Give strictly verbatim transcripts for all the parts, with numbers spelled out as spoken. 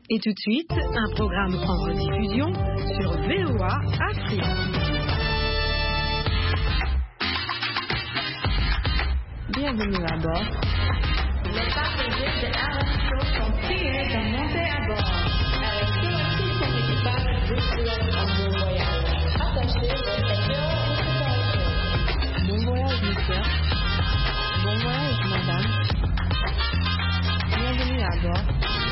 Et tout de suite, un programme en rediffusion sur V O A Afrique. Bienvenue à bord. Les passagers de Aramco sont priés de monter à bord. Avec tout son équipage, je souhaite un bon voyage. Attachez vos ceintures de sécurité. Bon voyage, monsieur. Bon voyage, madame. Bienvenue à bord.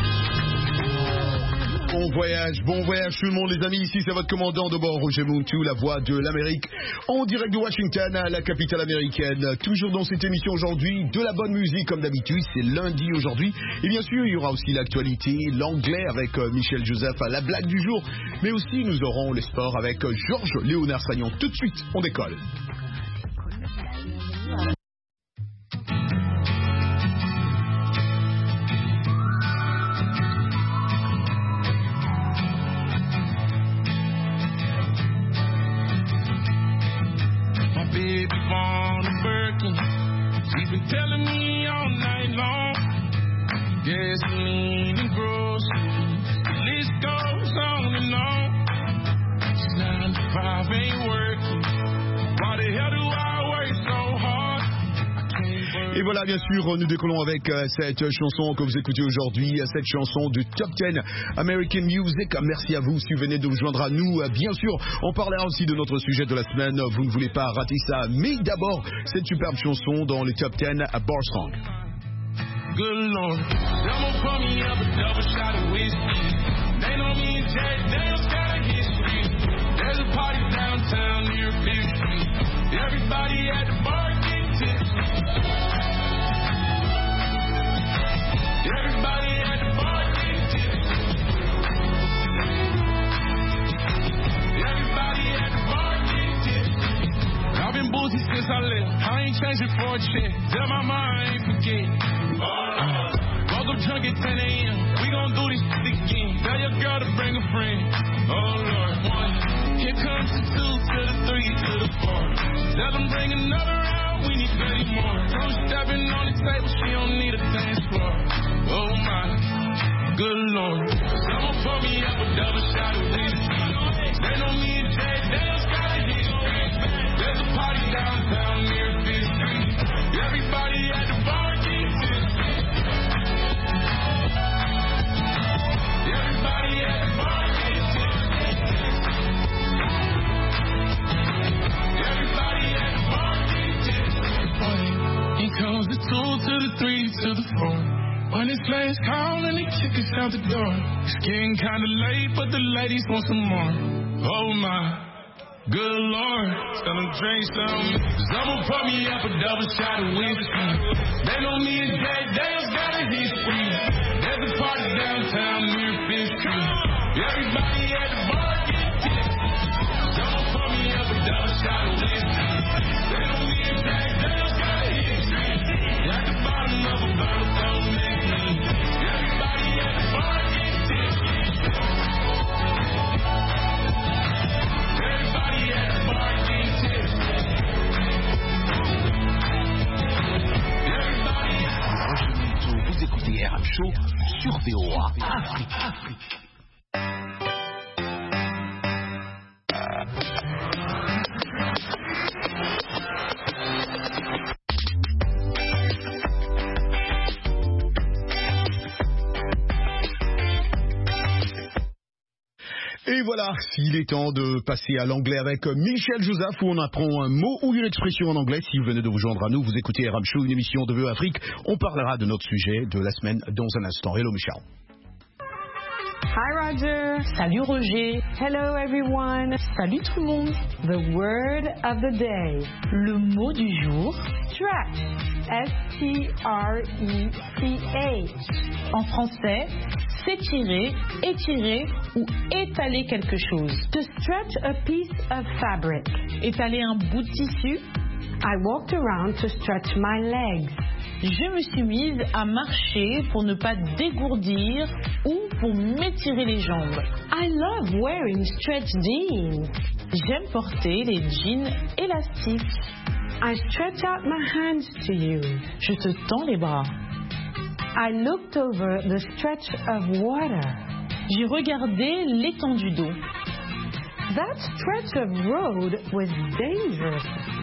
Bon voyage, bon voyage tout le monde les amis, ici c'est votre commandant de bord Roger Muntu, la voix de l'Amérique, en direct de Washington, la capitale américaine. Toujours dans cette émission aujourd'hui, de la bonne musique comme d'habitude, c'est lundi aujourd'hui. Et bien sûr, il y aura aussi l'actualité, l'anglais avec Michel Joseph à la blague du jour. Mais aussi nous aurons les sports avec Georges Léonard Sagnon. Tout de suite, on décolle. Telling me all night long, gasoline and groceries, the list goes on and on. nine to five ain't working. Why the hell do I work so hard? Et voilà, bien sûr, nous décollons avec euh, cette chanson que vous écoutez aujourd'hui, cette chanson du Top dix American Music. Merci à vous si vous venez de vous joindre à nous. Bien sûr, on parlera aussi de notre sujet de la semaine. Vous ne voulez pas rater ça. Mais d'abord, cette superbe chanson dans les Top dix à Bar Song. Good Lord, someone pour me up a double shot of whiskey. They know me and Jack Daniels got a history. There's a party downtown near Fifth Street. Everybody at the bar getting tipsy. Everybody at the bar getting tipsy. Everybody at the bar getting tipsy. I've been boozy since I left. I ain't changing for a check. Tell my mom I ain't forget. Uh, woke up drunk at ten a.m. We gon' do this shit again. Tell your girl to bring a friend. Oh Lord, one. Here comes the two to the three to the four. Tell them bring another round. We need thirty more. I'm stepping on the table. She don't need a dance floor. Oh my, good Lord. Someone pour me up a double shot of whiskey. They know me and Jay Daniels got a history. There's a party downtown near Fifth Street. Everybody at the bar getting tipsy. Everybody at the bar getting tipsy. Everybody at the bar getting tipsy. Here comes the two to the three to the four. When it's last call and they kick us out the door. It's getting kinda late, but the ladies want some more. Oh my, good Lord. Tell them drink some. Someone pour me up a double shot of whiskey. They know me and Jack Daniels got a history. There's a party downtown near Fifth Street. Everybody at the bar get tipsy. Someone pour me up a double shot of whiskey. They know me and Jack Daniels got a history. At the bottom of a bottle, don't make me. Everybody at the bar get tipsy. Everybody at the bar get tipsy. Everybody at the bar. Vous écoutez R M Show sur V O A Afrique. Afrique. Et voilà, il est temps de passer à l'anglais avec Michel Joseph, où on apprend un mot ou une expression en anglais. Si vous venez de vous joindre à nous, vous écoutez R M Show, une émission de V O A Afrique. On parlera de notre sujet de la semaine dans un instant. Hello Michel. Hi Roger. Salut Roger. Hello everyone. Salut tout le monde. The word of the day. Le mot du jour. Stretch. S T R E C H. En français, s'étirer, étirer ou étaler quelque chose. To stretch a piece of fabric. Étaler un bout de tissu. I walked around to stretch my legs. Je me suis mise à marcher pour ne pas dégourdir ou pour m'étirer les jambes. I love wearing stretch jeans. J'aime porter les jeans élastiques. I stretch out my hands to you. Je te tends les bras. I looked over the stretch of water. J'ai regardé l'étendue d'eau. That stretch of road was dangerous.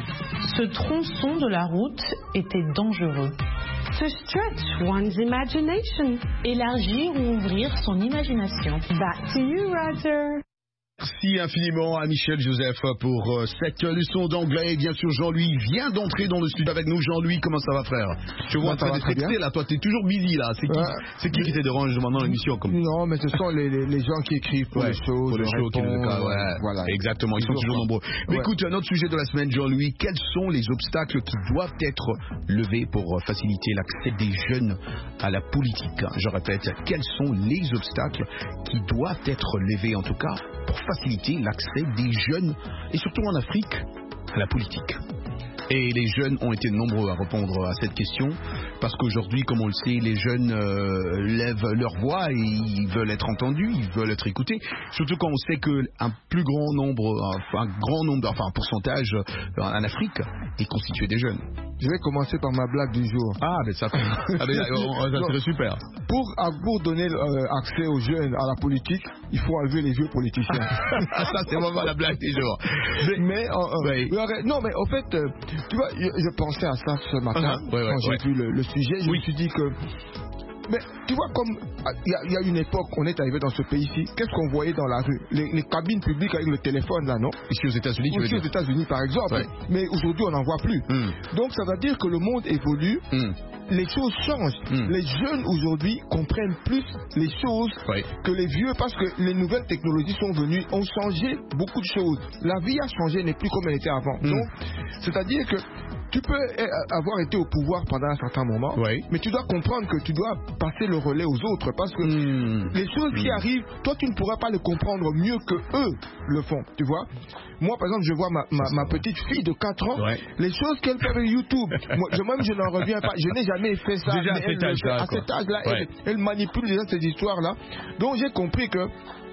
Ce tronçon de la route était dangereux. To stretch one's imagination. Élargir ou ouvrir son imagination. Back to you, Roger. Merci infiniment à Michel Joseph pour euh, cette leçon d'anglais. Bien sûr, Jean-Louis vient d'entrer dans le studio avec nous. Jean-Louis, comment ça va, frère? Je vois en train d'être excité là. Toi, t'es toujours busy là. C'est qui, ouais. c'est qui qui te dérange maintenant l'émission comme... Non, mais ce sont les, les, les gens qui écrivent pour ouais, les choses. Pour les shows qui nous cas, ouais. Voilà. Exactement, ils sont toujours nombreux. Mais ouais. écoute, notre sujet de la semaine, Jean-Louis, quels sont les obstacles qui doivent être levés pour faciliter l'accès des jeunes à la politique? Je répète, quels sont les obstacles qui doivent être levés en tout cas pour faciliter l'accès des jeunes, et surtout en Afrique, à la politique. Et les jeunes ont été nombreux à répondre à cette question, parce qu'aujourd'hui, comme on le sait, les jeunes euh, lèvent leur voix et ils veulent être entendus, ils veulent être écoutés, surtout quand on sait qu'un plus grand nombre, enfin un grand nombre, enfin un pourcentage en Afrique est constitué des jeunes. Je vais commencer par ma blague du jour. Ah, mais ça, ah, mais, ça serait super. Pour, pour donner euh, accès aux jeunes à la politique, il faut enlever les vieux politiciens. Ça, c'est vraiment la blague du jour. Mais, mais euh, oui. euh, non, mais au fait, euh, tu vois, je, je pensais à ça ce matin, uh-huh. ouais, ouais, quand ouais. j'ai vu le, le sujet, je oui. me suis dit que... Mais tu vois, comme il y, y a une époque, on est arrivé dans ce pays-ci, qu'est-ce qu'on voyait dans la rue? les, les cabines publiques avec le téléphone, là, non? Ici aux États-Unis, tu veux Ici aux États-Unis, par exemple. Ouais. Mais aujourd'hui, on n'en voit plus. Mm. Donc, ça veut dire que le monde évolue, mm. les choses changent. Mm. Les jeunes, aujourd'hui, comprennent plus les choses ouais. que les vieux, parce que les nouvelles technologies sont venues, ont changé beaucoup de choses. La vie a changé, n'est plus comme elle était avant. Mm. Donc, c'est-à-dire que tu peux avoir été au pouvoir pendant un certain moment, oui. mais tu dois comprendre que tu dois passer le relais aux autres, parce que mmh. les choses qui mmh. arrivent, toi tu ne pourras pas les comprendre mieux que eux le font, tu vois. Moi par exemple, je vois ma, ma, ma petite fille de quatre ans, ouais. les choses qu'elle fait avec YouTube, moi, je, même je n'en reviens pas, je n'ai jamais fait ça. Déjà à cet elle, âge-là, à cet âge-là ouais. elle, elle manipule déjà ces histoires-là. Donc j'ai compris que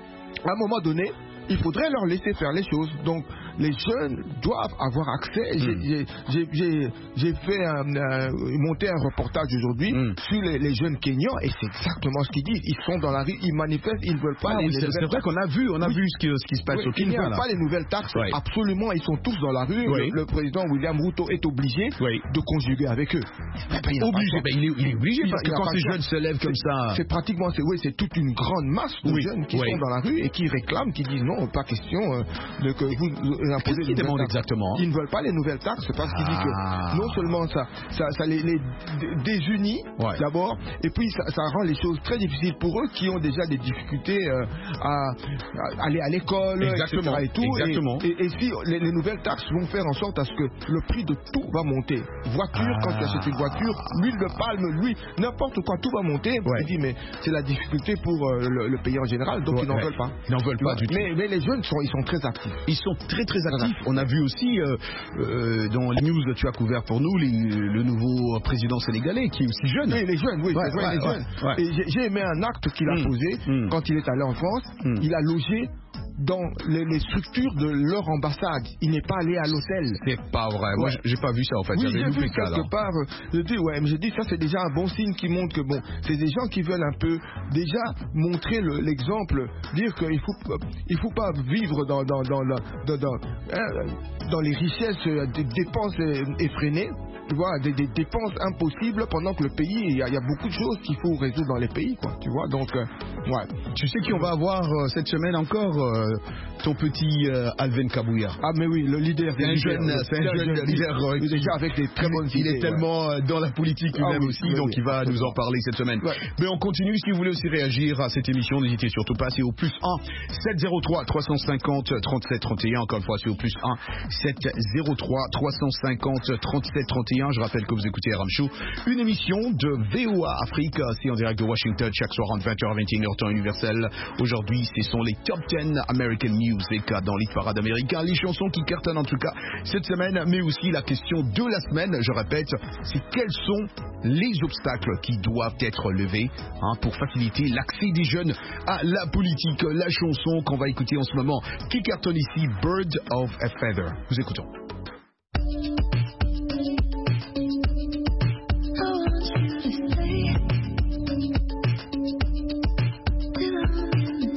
à un moment donné, il faudrait leur laisser faire les choses. Donc, les jeunes doivent avoir accès. Mm. J'ai, j'ai, j'ai, j'ai fait un, euh, monter un reportage aujourd'hui mm. sur les, les jeunes Kenyans, et c'est exactement ce qu'ils disent. Ils sont dans la rue, ils manifestent, ils ne veulent pas ah, les, c'est, les c'est vrai qu'on a vu, on a oui. vu ce qui, ce qui se passe oui, au Kenya. Ils ne veulent pas les nouvelles taxes. Oui. Absolument, ils sont tous dans la rue. Oui. Le, le président William Ruto est obligé oui. de conjuguer avec eux. Obligé, ben, il, est, il est obligé parce que quand ces jeunes se lèvent comme ça. C'est pratiquement, c'est, oui, c'est toute une grande masse de oui. jeunes qui oui. sont dans la rue et qui réclament, qui disent non, pas question euh, de que vous imposez les nouvelles taxes. Exactement. Ils ne veulent pas les nouvelles taxes parce qu'ils ah. disent que non seulement ça, ça, ça les, les désunit ouais. d'abord, et puis ça, ça rend les choses très difficiles pour eux qui ont déjà des difficultés euh, à, à aller à l'école, exactement. et cetera et tout. Exactement. Et, et, et si les, les nouvelles taxes vont faire en sorte à ce que le prix de tout va monter. Voiture, ah. quand tu achètes une voiture, l'huile de palme, l'huile, n'importe quoi, tout va monter. Ouais. Tu dis mais c'est la difficulté pour euh, le, le pays en général, donc ouais. ils n'en ouais. veulent pas. Ils n'en veulent pas du tout. Mais, mais les jeunes sont, ils sont très actifs. Ils sont très très actifs. On a vu aussi euh, euh, dans les news que tu as couvert pour nous les, le nouveau président sénégalais qui est aussi jeune. Oui, les jeunes, oui, ouais, c'est vrai, ouais, les ouais, jeunes. Ouais. Et j'ai, j'ai aimé un acte qu'il a mmh. posé mmh. quand il est allé en France. Mmh. Il a logé dans les, les structures de leur ambassade. Il n'est pas allé à l'hôtel. C'est pas vrai. Ouais. Moi, j'ai pas vu ça en fait. Oui, J'avais j'ai vu quelque part. Je dis ouais, mais j'ai dit ça, c'est déjà un bon signe qui montre que bon, c'est des gens qui veulent un peu déjà montrer le, l'exemple, dire qu'il faut, il faut pas vivre dans dans dans dans, dans, dans, hein, dans les richesses, des dépenses effrénées. Tu vois, des, des dépenses impossibles pendant que le pays, il y, y a beaucoup de choses qu'il faut résoudre dans les pays, quoi. Tu vois, donc, euh, ouais. Tu sais qui on va avoir euh, cette semaine encore euh, ton petit euh, Alvin Kabouya. Ah, mais oui, le leader des c'est un jeune, c'est un jeune, jeune leader. Euh, déjà avec des très bonnes il idées. Il est tellement ouais. dans la politique lui-même ah, oui, aussi, oui, donc oui. il va nous en parler cette semaine. Ouais. Mais on continue. Si vous voulez aussi réagir à cette émission, n'hésitez surtout pas. C'est au plus un sept zéro trois trois cent cinquante trente-sept trente et un. Encore une fois, c'est au plus un sept zéro trois trois cent cinquante trente-sept trente et un. Je rappelle que vous écoutez R M Show, une émission de V O A Afrique, c'est en direct de Washington chaque soir entre vingt heures et vingt et une heures temps universel. Aujourd'hui, ce sont les top dix American Music dans les parades américains, les chansons qui cartonnent en tout cas cette semaine, mais aussi la question de la semaine, je répète, c'est quels sont les obstacles qui doivent être levés hein, pour faciliter l'accès des jeunes à la politique. La chanson qu'on va écouter en ce moment qui cartonne ici, Bird of a Feather. Nous écoutons. Till I'm in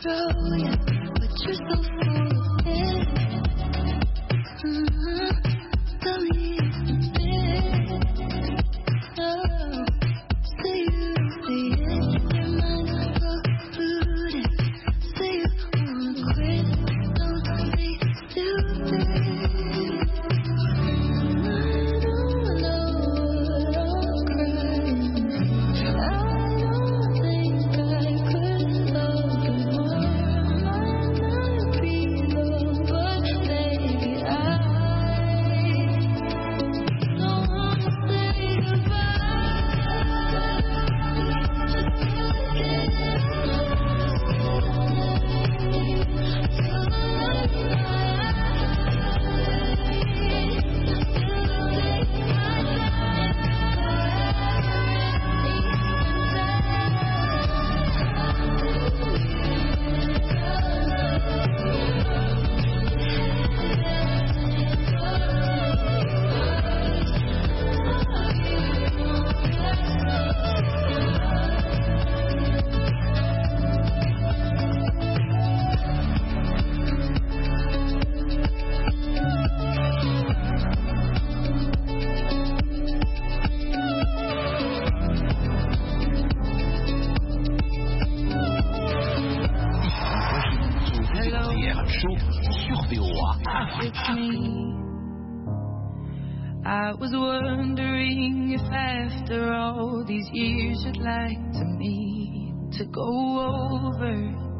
control you, but you're so full of it. Mm-hmm. Tell me it's it. Oh, say you say it, your mind's polluted. Say you wanna quit, don't be stupid. I don't know what I'm crying. I don't think I could love you more. Might not be love, but maybe I don't wanna say goodbye. Just to I was wondering if after all these years you'd like to me to go over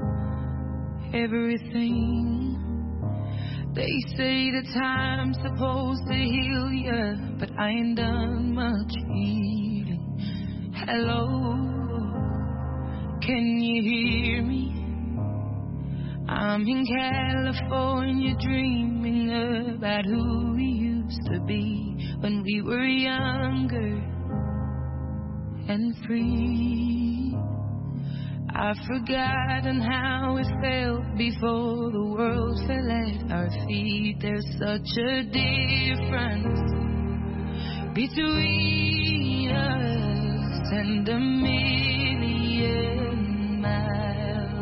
everything. They say that time's supposed to heal ya, but I ain't done much healing. Hello, can you hear me? I'm in California dreaming about who we used to be when we were younger and free. I've forgotten how it felt before the world fell at our feet. There's such a difference between us and a million miles.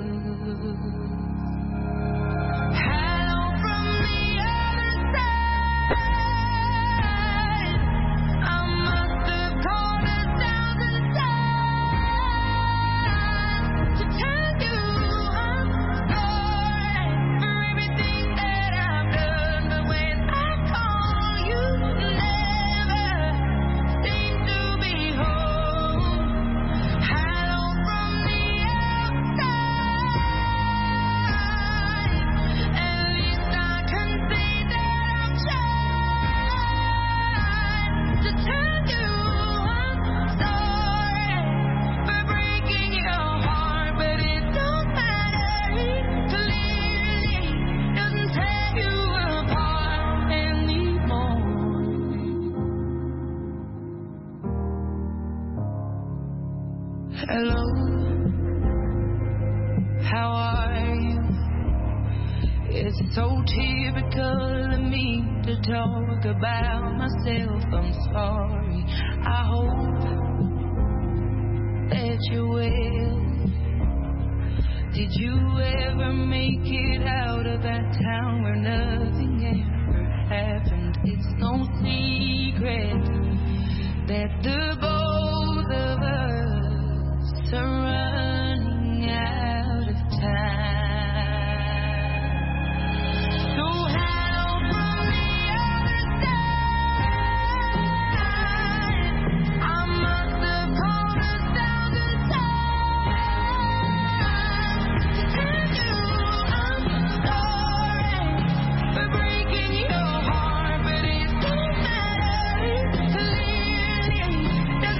Hello, how are you? It's so typical of me to talk about myself. I'm sorry. I hope that you're well. Did you ever make it out of that town where nothing ever happened? It's no secret that the both of us are running out of time. So help from the other side. I must have called a thousand times to tell you I'm sorry for breaking your heart, but it don't matter. Clearly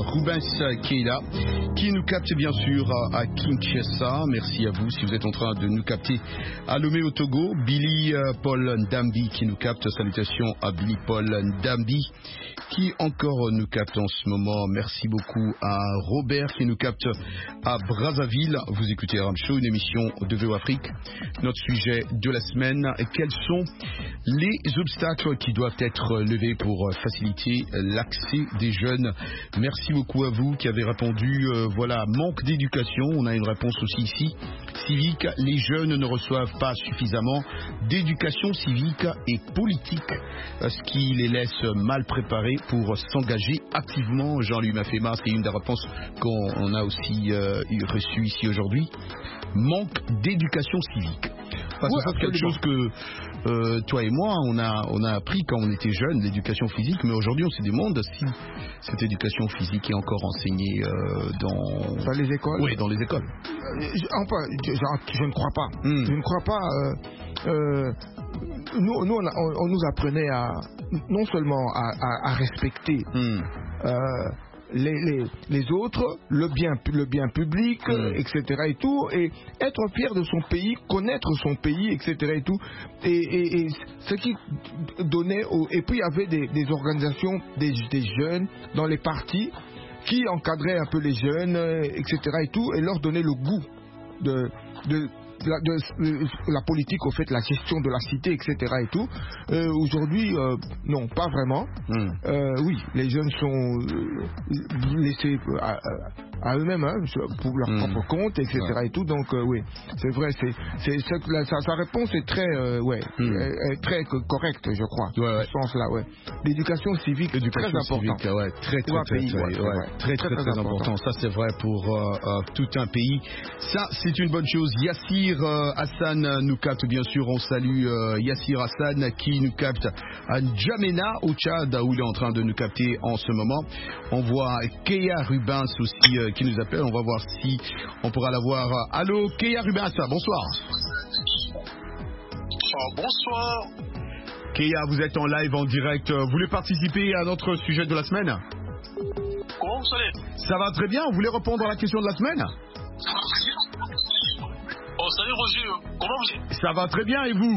Rubens Keïla, qui nous capte bien sûr à Kinshasa. Merci à vous si vous êtes en train de nous capter à Lomé au Togo. Billy Paul Ndambi qui nous capte. Salutations à Billy Paul Ndambi qui encore nous capte en ce moment. Merci beaucoup à Robert qui nous capte à Brazzaville. Vous écoutez Ram Show, une émission de V O Afrique. Notre sujet de la semaine, quels sont les obstacles qui doivent être levés pour faciliter l'accès des jeunes? Merci beaucoup à vous qui avez répondu. Euh, voilà, manque d'éducation. On a une réponse aussi ici. Civique, les jeunes ne reçoivent pas suffisamment d'éducation civique et politique, ce qui les laisse mal préparés pour s'engager activement. Jean-Louis Mafema, c'est une des réponses qu'on a aussi euh, reçues ici aujourd'hui. Manque d'éducation civique. Parce que ouais, c'est quelque chose que euh, toi et moi, on a, on a appris quand on était jeunes, l'éducation physique, mais aujourd'hui on se demande si cette éducation physique est encore enseignée euh, dans... Dans les écoles. Oui, dans les écoles. Euh, enfin, je, je, je ne crois pas. Mm. Je ne crois pas... Euh, euh, nous, nous on, a, on, on nous apprenait à, non seulement à, à, à respecter... Mm. Euh, Les, les, les autres, le bien, le bien public, mmh. et cetera et tout, et être fier de son pays, connaître son pays, et cetera et tout, et, et, et ce qui donnait, au, et puis il y avait des, des organisations, des, des jeunes dans les partis qui encadraient un peu les jeunes, et cetera et tout, et leur donnaient le goût de, de La, de, de la politique, au fait, la gestion de la cité, et cetera et tout. Euh, aujourd'hui, euh, non, pas vraiment. Mm. Euh, oui, les jeunes sont euh, laissés à, à eux-mêmes, hein, pour leur mm. propre compte, et cetera ouais. et tout. Donc, euh, oui, c'est vrai, c'est, c'est, c'est la, sa, sa réponse est très, euh, ouais, mm. est, est très correcte, je crois, ouais, ouais. dans ce sens-là, ouais. L'éducation civique est très important. Civique, ouais, très, très, très, pays, très, ouais, ouais, ouais. très, très, très, très, très important. important. Ça, c'est vrai pour euh, euh, tout un pays. Ça, c'est une bonne chose. Yassir Hassan nous capte, bien sûr, on salue euh, Yassir Hassan qui nous capte à N'Djamena au Tchad où il est en train de nous capter en ce moment. On voit Keya Rubens aussi euh, qui nous appelle, on va voir si on pourra la voir. Allô Keya Rubens, bonsoir. Oh, bonsoir. Keya, vous êtes en live, en direct, vous voulez participer à notre sujet de la semaine? Comment vous allez? Ça va très bien, vous voulez répondre à la question de la semaine? Oh, salut Roger, comment vous êtes? Ça va très bien et vous?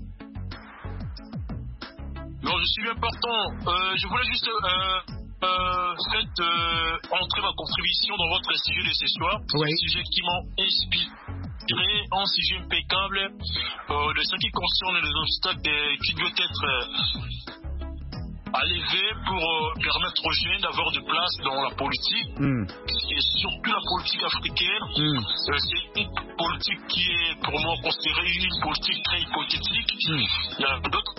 Non, je suis bien partant. Euh, je voulais juste euh, euh, fait, euh, entrer ma contribution dans votre sujet de ce soir. Oui. Un sujet qui m'a inspiré, un sujet impeccable euh, de ce qui concerne les obstacles qui doivent être euh, à lever pour euh, permettre aux jeunes d'avoir de place dans la politique mm. et surtout la politique africaine. Mm. Euh, c'est une politique qui est pour moi considérée une politique très hypothétique. Mm. Il y a d'autres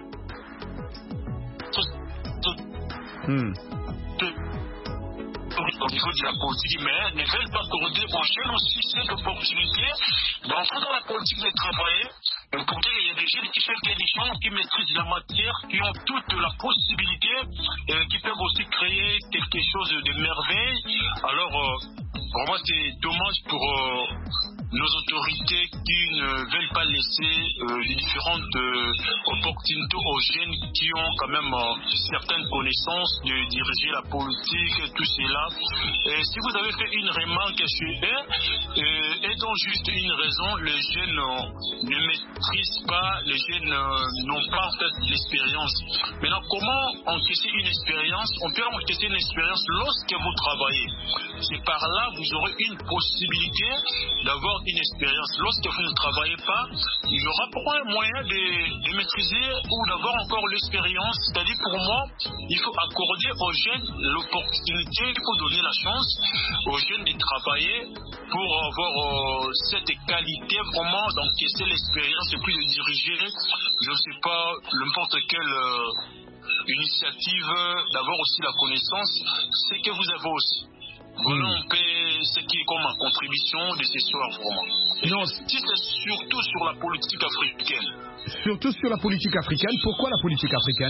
mm. au niveau de la politique, mais ne veulent pas accorder aux jeunes aussi cette opportunité d'entrer dans la politique de travailler. Pour dire qu'il y a des jeunes qui font des gens qui maîtrisent la matière, qui ont toute la possibilité, euh, qui peuvent aussi créer quelque chose de merveille. Alors, euh, pour moi, c'est dommage pour euh, nos autorités qui ne veulent pas laisser euh, les différentes euh, opportunités aux jeunes qui ont quand même euh, certaines connaissances de diriger la politique, tout cela. Et si vous avez fait une remarque sur eux, euh, et donc juste une raison, les jeunes euh, ne maîtrisent pas, les jeunes euh, n'ont pas en fait l'expérience. Maintenant, comment encaisser une expérience? On peut encaisser une expérience lorsque vous travaillez. C'est par là que vous aurez une possibilité d'avoir une expérience. Lorsque vous ne travaillez pas, il y aura pas un moyen de, de maîtriser ou d'avoir encore l'expérience. C'est-à-dire pour moi, il faut accorder aux jeunes l'opportunité, il faut donner la chance aux jeunes de travailler pour avoir euh, cette qualité vraiment d'encaisser l'expérience et puis de diriger, je ne sais pas, n'importe quelle euh, initiative, d'avoir aussi la connaissance, c'est que vous avez aussi. Voilà un peu ce qui est comme ma contribution de ce soir, vraiment. Non, si c'est surtout sur la politique africaine. Surtout sur la politique africaine. Pourquoi la politique africaine?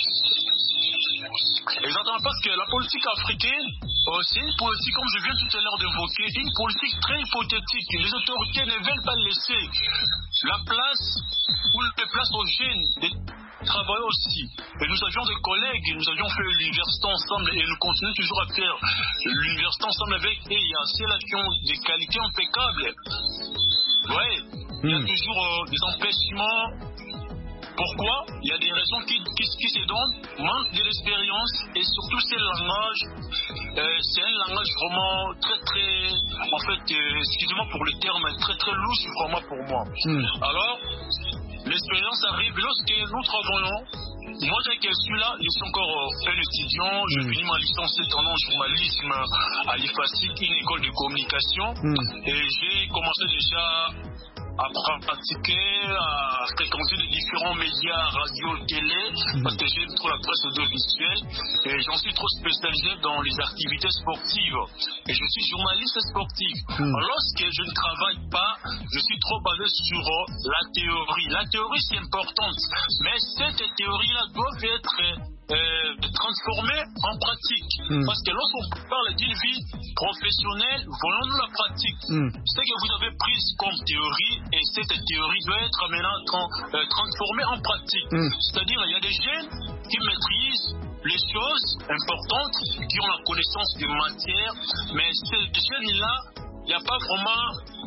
Exactement, parce que la politique africaine, euh, c'est une politique, comme je viens tout à l'heure d'évoquer, une politique très hypothétique. Les autorités ne veulent pas laisser la place ou la place aux jeunes de travaillé aussi. Et nous avions des collègues, nous avions fait l'université ensemble et nous continuons toujours à faire l'université ensemble avec eux. Il y a ceux-là qui ont des qualités impeccables. Ouais, il y a toujours euh, des empêchements. Pourquoi? Il y a des raisons qui, qui, qui se donnent, manque de l'expérience et surtout c'est le langage. Euh, c'est un langage vraiment très très, en fait, euh, excusez-moi pour le terme, très très louche vraiment pour moi. Mm. Alors, l'expérience arrive lorsque nous travaillons. Moi, dès que je suis là, je suis encore euh, un étudiant, je mm. finis ma licence en journalisme à l'I F A C I, une école de communication, mm. et j'ai commencé déjà à pratiquer, à fréquenter les différents médias, radio, télé, mmh. parce que j'aime trop la presse audiovisuelle et j'en suis trop spécialisé dans les activités sportives. Et je suis journaliste sportif. Mmh. Lorsque je ne travaille pas, je suis trop basé sur la théorie. La théorie, c'est importante, mais cette théorie-là doit être euh, transformée en pratique. Mmh. Parce que lorsqu'on parle d'une vie professionnelle, voyons-nous la pratique. Mmh. Ce que vous avez pris comme théorie, et cette théorie doit être maintenant tra- euh, transformée en pratique. Mm. C'est-à-dire, il y a des jeunes qui maîtrisent les choses importantes, qui ont la connaissance des matières, mais ces jeunes-là, il n'y a pas vraiment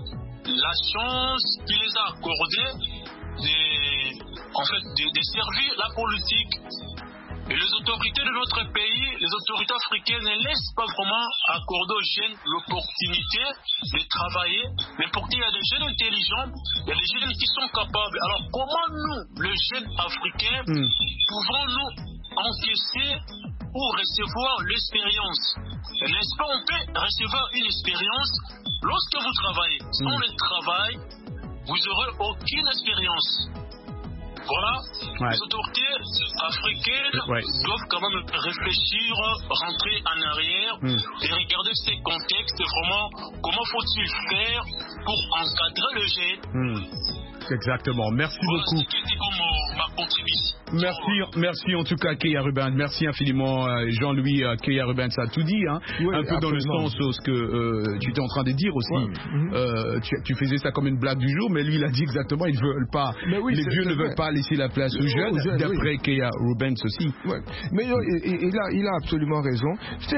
la chance qui les a accordée de, en fait, de, de servir la politique. Et les autorités de notre pays, les autorités africaines ne laissent pas vraiment accorder aux jeunes l'opportunité de travailler. Mais pourtant, il y a des jeunes intelligents, il y a des jeunes qui sont capables. Alors, comment nous, les jeunes africains, mm. pouvons-nous encaisser ou recevoir l'expérience? N'est-ce pas, on peut recevoir une expérience lorsque vous travaillez. Sans mm. le travail, vous n'aurez aucune expérience. Voilà, ouais. Les autorités africaines ouais. doivent quand même réfléchir, rentrer en arrière mm. et regarder ces contextes, vraiment, comment faut-il faire pour encadrer le jeune. Mm. Exactement, merci voilà, beaucoup. C'était comme ma contribution. Merci, merci en tout cas Keya Ruben, merci infiniment Jean-Louis. Keya Ruben, ça a tout dit, hein, oui, un peu absolument. Dans le sens de ce que euh, tu étais en train de dire aussi. Ouais. Mm-hmm. euh, tu, tu faisais ça comme une blague du jour, mais lui il a dit exactement, ils veulent pas, oui, les vieux ne veulent pas laisser la place aux jeunes, jeunes d'après oui. Keya Ruben aussi. Ouais. Mais il, il, a, il a absolument raison.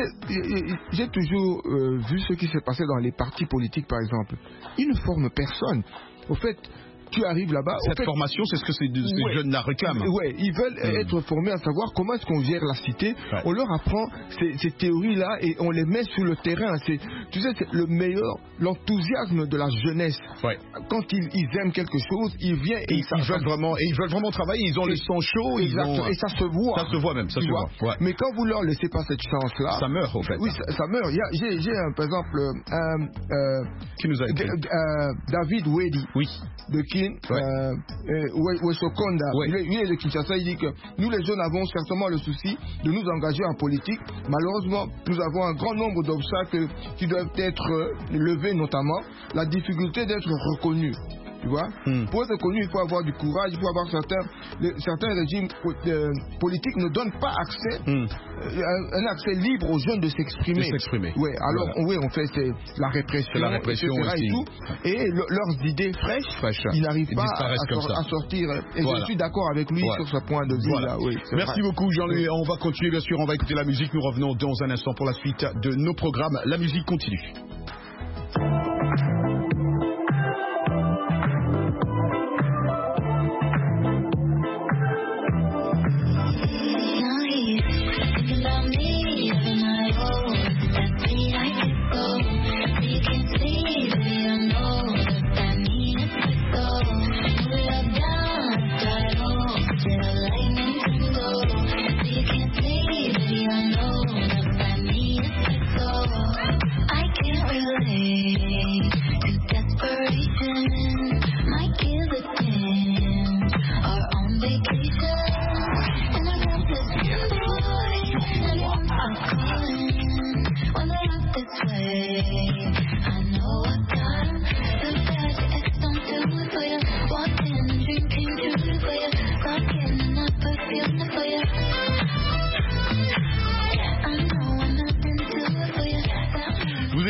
J'ai toujours euh, vu ce qui s'est passé dans les partis politiques par exemple. Ils ne forment personne. Au fait, tu arrives là-bas. Cette fait, formation, c'est ce que ces, ces ouais, jeunes-là réclament. Oui, ils veulent mmh. être formés à savoir comment est-ce qu'on gère la cité. Ouais. On leur apprend ces, ces théories-là et on les met sur le terrain. C'est, tu sais, c'est le meilleur, l'enthousiasme de la jeunesse. Ouais. Quand ils, ils aiment quelque chose, ils viennent et, et ils, ils veulent vraiment, et ils veulent vraiment travailler. Ils ont le sang chaud. Exactement. Ont, et ça se voit. Ça se voit même. Ça se voit. Ouais. Mais quand vous leur laissez pas cette chance-là, ça meurt au fait. Oui, ça, ça meurt. Il y a, j'ai, j'ai un, par exemple un euh, qui nous a écrit. D- euh, David Wedi. Oui. De Kin. Ouais. Euh, Wesokonda, ouais. il, est, il est de Kinshasa, il dit que nous les jeunes avons certainement le souci de nous engager en politique. Malheureusement, nous avons un grand nombre d'obstacles qui doivent être levés, notamment la difficulté d'être reconnus. Tu vois, mm. Pour être connu, il faut avoir du courage, il faut avoir certains, les, certains régimes euh, politiques ne donnent pas accès, mm. euh, un, un accès libre aux jeunes de s'exprimer. De s'exprimer. Ouais, alors voilà. oui, on fait c'est la répression, c'est la répression et cetera aussi. Et, tout, et le, leurs idées fraîches, Fraîche. Ils n'arrivent ils pas à, à, sor- à sortir. Et voilà. Je suis d'accord avec lui voilà. sur ce point de vue voilà. là. Oui, merci vrai. beaucoup Jean-Louis. On va continuer bien sûr, on va écouter la musique. Nous revenons dans un instant pour la suite de nos programmes. La musique continue.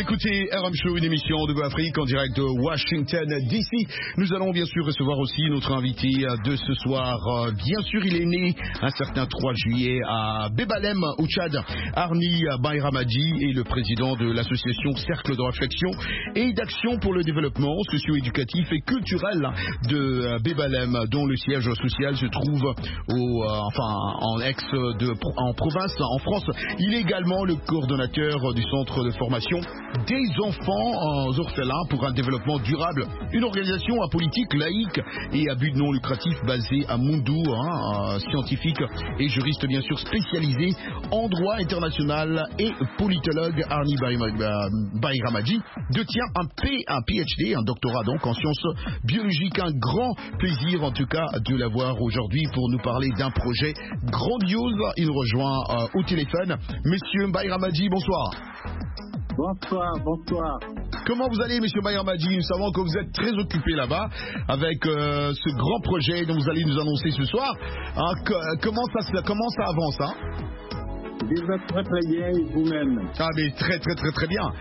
écoutez R M Show, une émission de Go Afrique en direct de Washington D C. Nous allons bien sûr recevoir aussi notre invité de ce soir. Bien sûr, il est né un certain trois juillet à Bebalem au Tchad. Arni Bayramadi est le président de l'association Cercle de réflexion et d'action pour le développement socio-éducatif et culturel de Bebalem, dont le siège social se trouve au, enfin, en ex de, en province, en France. Il est également le coordonnateur du centre de formation des enfants orphelins pour un développement durable, une organisation apolitique, laïque et à but non lucratif basée à Moundou, hein, scientifique et juriste bien sûr spécialisé en droit international et politologue. Arni Bayramadi détient un, P, un P H D, un doctorat donc en sciences biologiques. Un grand plaisir en tout cas de l'avoir aujourd'hui pour nous parler d'un projet grandiose. Il nous rejoint euh, au téléphone. Monsieur Bayramadi, bonsoir. Bonsoir, bonsoir. Comment vous allez, monsieur Bayramadi? Nous savons que vous êtes très occupé là-bas avec euh, ce grand projet dont vous allez nous annoncer ce soir. Hein, que, comment, ça, comment ça avance, hein? Déjà très très bien, et vous-même? Ah, mais très très très très bien.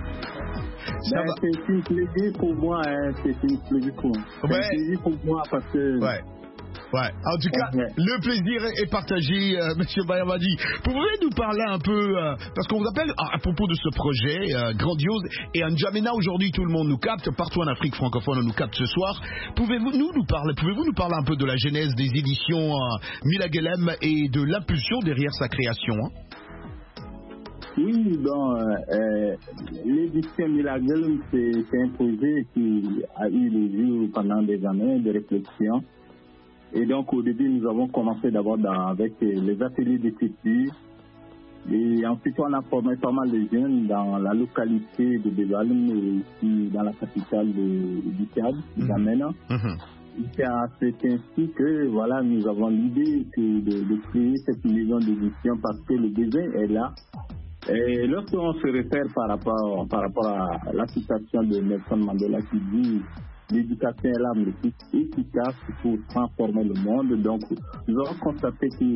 Ben, c'est une plaisir pour moi, hein. C'est une plaisir pour moi. C'est ouais. un plaisir pour moi parce que... Ouais. Ouais. En tout cas, ouais. le plaisir est partagé, euh, monsieur Bayramadi. Pouvez-vous nous parler un peu, euh, parce qu'on vous appelle à, à propos de ce projet euh, grandiose, et en N'Djamena aujourd'hui tout le monde nous capte, partout en Afrique francophone on nous capte ce soir. Pouvez-vous nous, nous parler, pouvez-vous nous parler un peu de la genèse des éditions euh, Milagelem et de l'impulsion derrière sa création, hein? Oui, bon, euh, l'édition Milagelem, c'est, c'est un projet qui a eu des jours pendant des années de réflexion. Et donc, au début, nous avons commencé d'abord dans, avec les ateliers d'écriture. Et ensuite, on a formé pas mal de jeunes dans la localité de Bebalem et aussi dans la capitale de, du Tchad, N'Djamena. Mm-hmm. C'est ainsi que, voilà, nous avons l'idée que de, de créer cette maison d'édition parce que le besoin est là. Et lorsqu'on se réfère par rapport, par rapport à la citation de Nelson Mandela qui dit l'éducation est l'arme le plus efficace pour transformer le monde. Donc, nous avons constaté que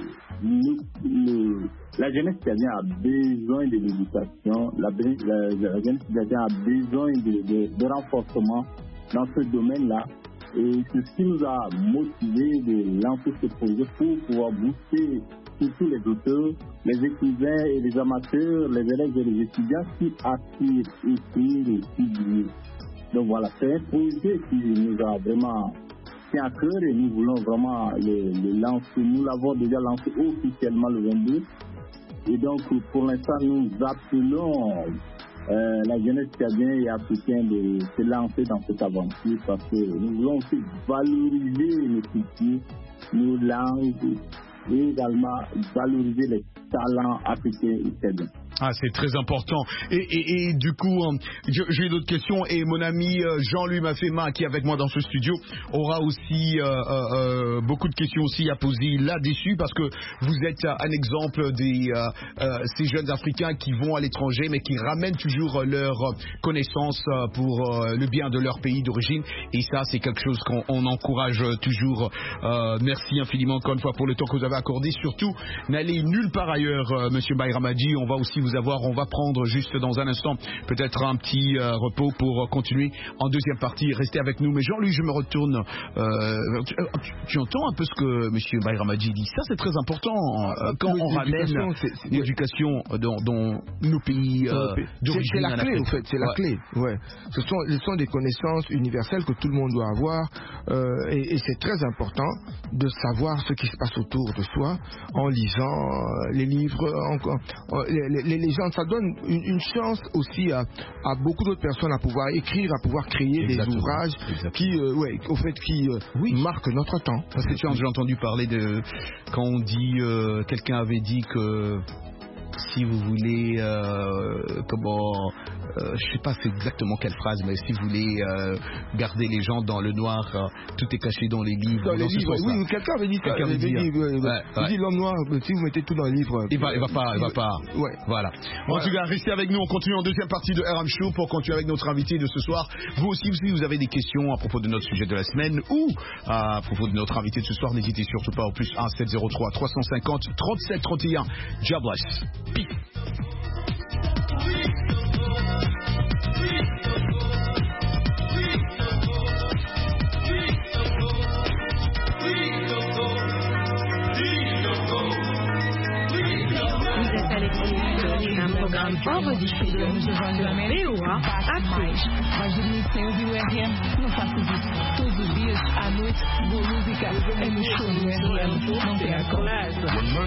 nous, le, la jeunesse tchadienne a besoin de l'éducation, la, la, la jeunesse tchadienne a besoin de, de, de renforcement dans ce domaine-là. Et c'est ce qui nous a motivé de lancer ce projet pour pouvoir booster surtout les auteurs, les écrivains et les amateurs, les élèves et les étudiants qui aspirent à écrire et publier. Donc voilà, c'est un projet qui nous a vraiment tient à cœur et nous voulons vraiment le, le lancer. Nous l'avons déjà lancé officiellement le vingt-deux. Et donc pour l'instant, nous appelons euh, la jeunesse tchadienne et africaine de se lancer dans cette aventure parce que nous voulons aussi valoriser nos cultures, nos langues et également valoriser les talents africains et tchadiens. Ah, c'est très important. Et, et, et du coup, j'ai d'autres questions. Et mon ami Jean-Louis Mafema, qui est avec moi dans ce studio, aura aussi euh, euh, beaucoup de questions aussi à poser là-dessus, parce que vous êtes un exemple des euh, euh, ces jeunes Africains qui vont à l'étranger, mais qui ramènent toujours leurs connaissances pour euh, le bien de leur pays d'origine. Et ça, c'est quelque chose qu'on on encourage toujours. Euh, merci infiniment encore une fois pour le temps que vous avez accordé. Surtout, n'allez nulle part ailleurs, euh, monsieur Bayramadi. On va aussi vous avoir, on va prendre juste dans un instant peut-être un petit euh, repos pour euh, continuer en deuxième partie. Restez avec nous. Mais Jean-Louis, je me retourne. Euh, tu, tu, tu entends un peu ce que M. Bayramadi dit? Ça, c'est très important euh, quand on ramène l'éducation dans, dans nos pays euh, d'origine. C'est la clé, en fait. C'est la ouais. clé. Ouais. Ce sont, ce sont des connaissances universelles que tout le monde doit avoir. Euh, et, et c'est très important de savoir ce qui se passe autour de soi en lisant euh, les livres, en, en, les, les Les gens, ça donne une, une chance aussi à, à beaucoup d'autres personnes à pouvoir écrire, à pouvoir créer Exactement. des ouvrages Exactement. qui, euh, ouais, au fait, qui euh, oui. marquent notre temps. Parce que tu as déjà entendu parler de quand on dit, euh, quelqu'un avait dit que si vous voulez, euh, comment, euh, je sais pas c'est exactement quelle phrase, mais si vous voulez euh, garder les gens dans le noir, euh, tout est caché dans les livres. Dans les livres, oui, quelqu'un avait dit ça. Quelqu'un avait dit, dit, ouais, ouais, ouais. dit l'homme noir, si vous mettez tout dans le livre. Il va, il va pas, il va pas. Ouais. Voilà. En ouais. tout cas, restez avec nous. On continue en deuxième partie de R M Show pour continuer avec notre invité de ce soir. Vous aussi, si vous avez des questions à propos de notre sujet de la semaine ou à propos de notre invité de ce soir, n'hésitez surtout pas au plus un sept zéro trois trois cent cinquante trente-sept trente et un. Jobless. Peace. C'est un programme en rediffusion sur V O A Afrique. Imagine sem ouvir o R M, não faço isso. Todos os dias, à noite, boa música é no show do R M. Não tem a colégio.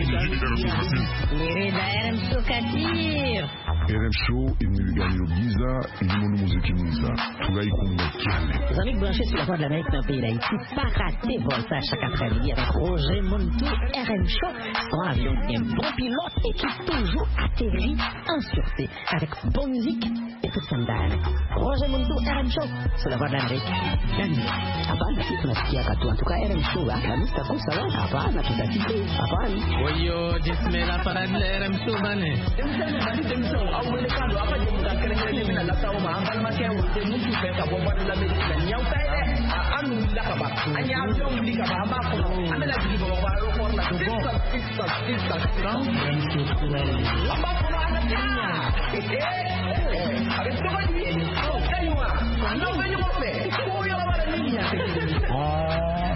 Merida R M Show Katir. R M Show, il gagne au Giza, il nous musique qui nous a. Tout gars, il compte dans Les amis branchés sur la voie de l'Amérique dans le pays d'Haïti, pas rater Voltage chaque après-midi avec Roger Montou, R M Show. Son avion est un bon pilote et qui toujours atterrit en sûreté avec bonne musique et tout ça d'âne. Roger Montou, R M Show, sur la voie de l'Amérique. Bienvenue. Hapana, si tunasikia katu, en tout cas R M Show, akamista kusala, hapana, tutatite, hapana. Oyo, jismela para de R M Show, bane. Awelekando apa je muka kere-kere mina la tawo ma ambal ma ke wote mutu fe ka bomba de la medicina nyaw tay de anu la ka ba anya avion li ka ba ma ko amela ji bo ba ro ko la do bo pista pista strong la ba ko ana nya eh avec to ba ni oh kaywa no ba ni mo fe ko yo la ba de niña ah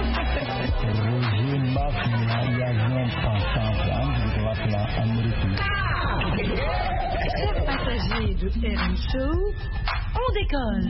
Roger Mafia ya non pensant antes de la plan américain. Passagers de R M Show, on décolle.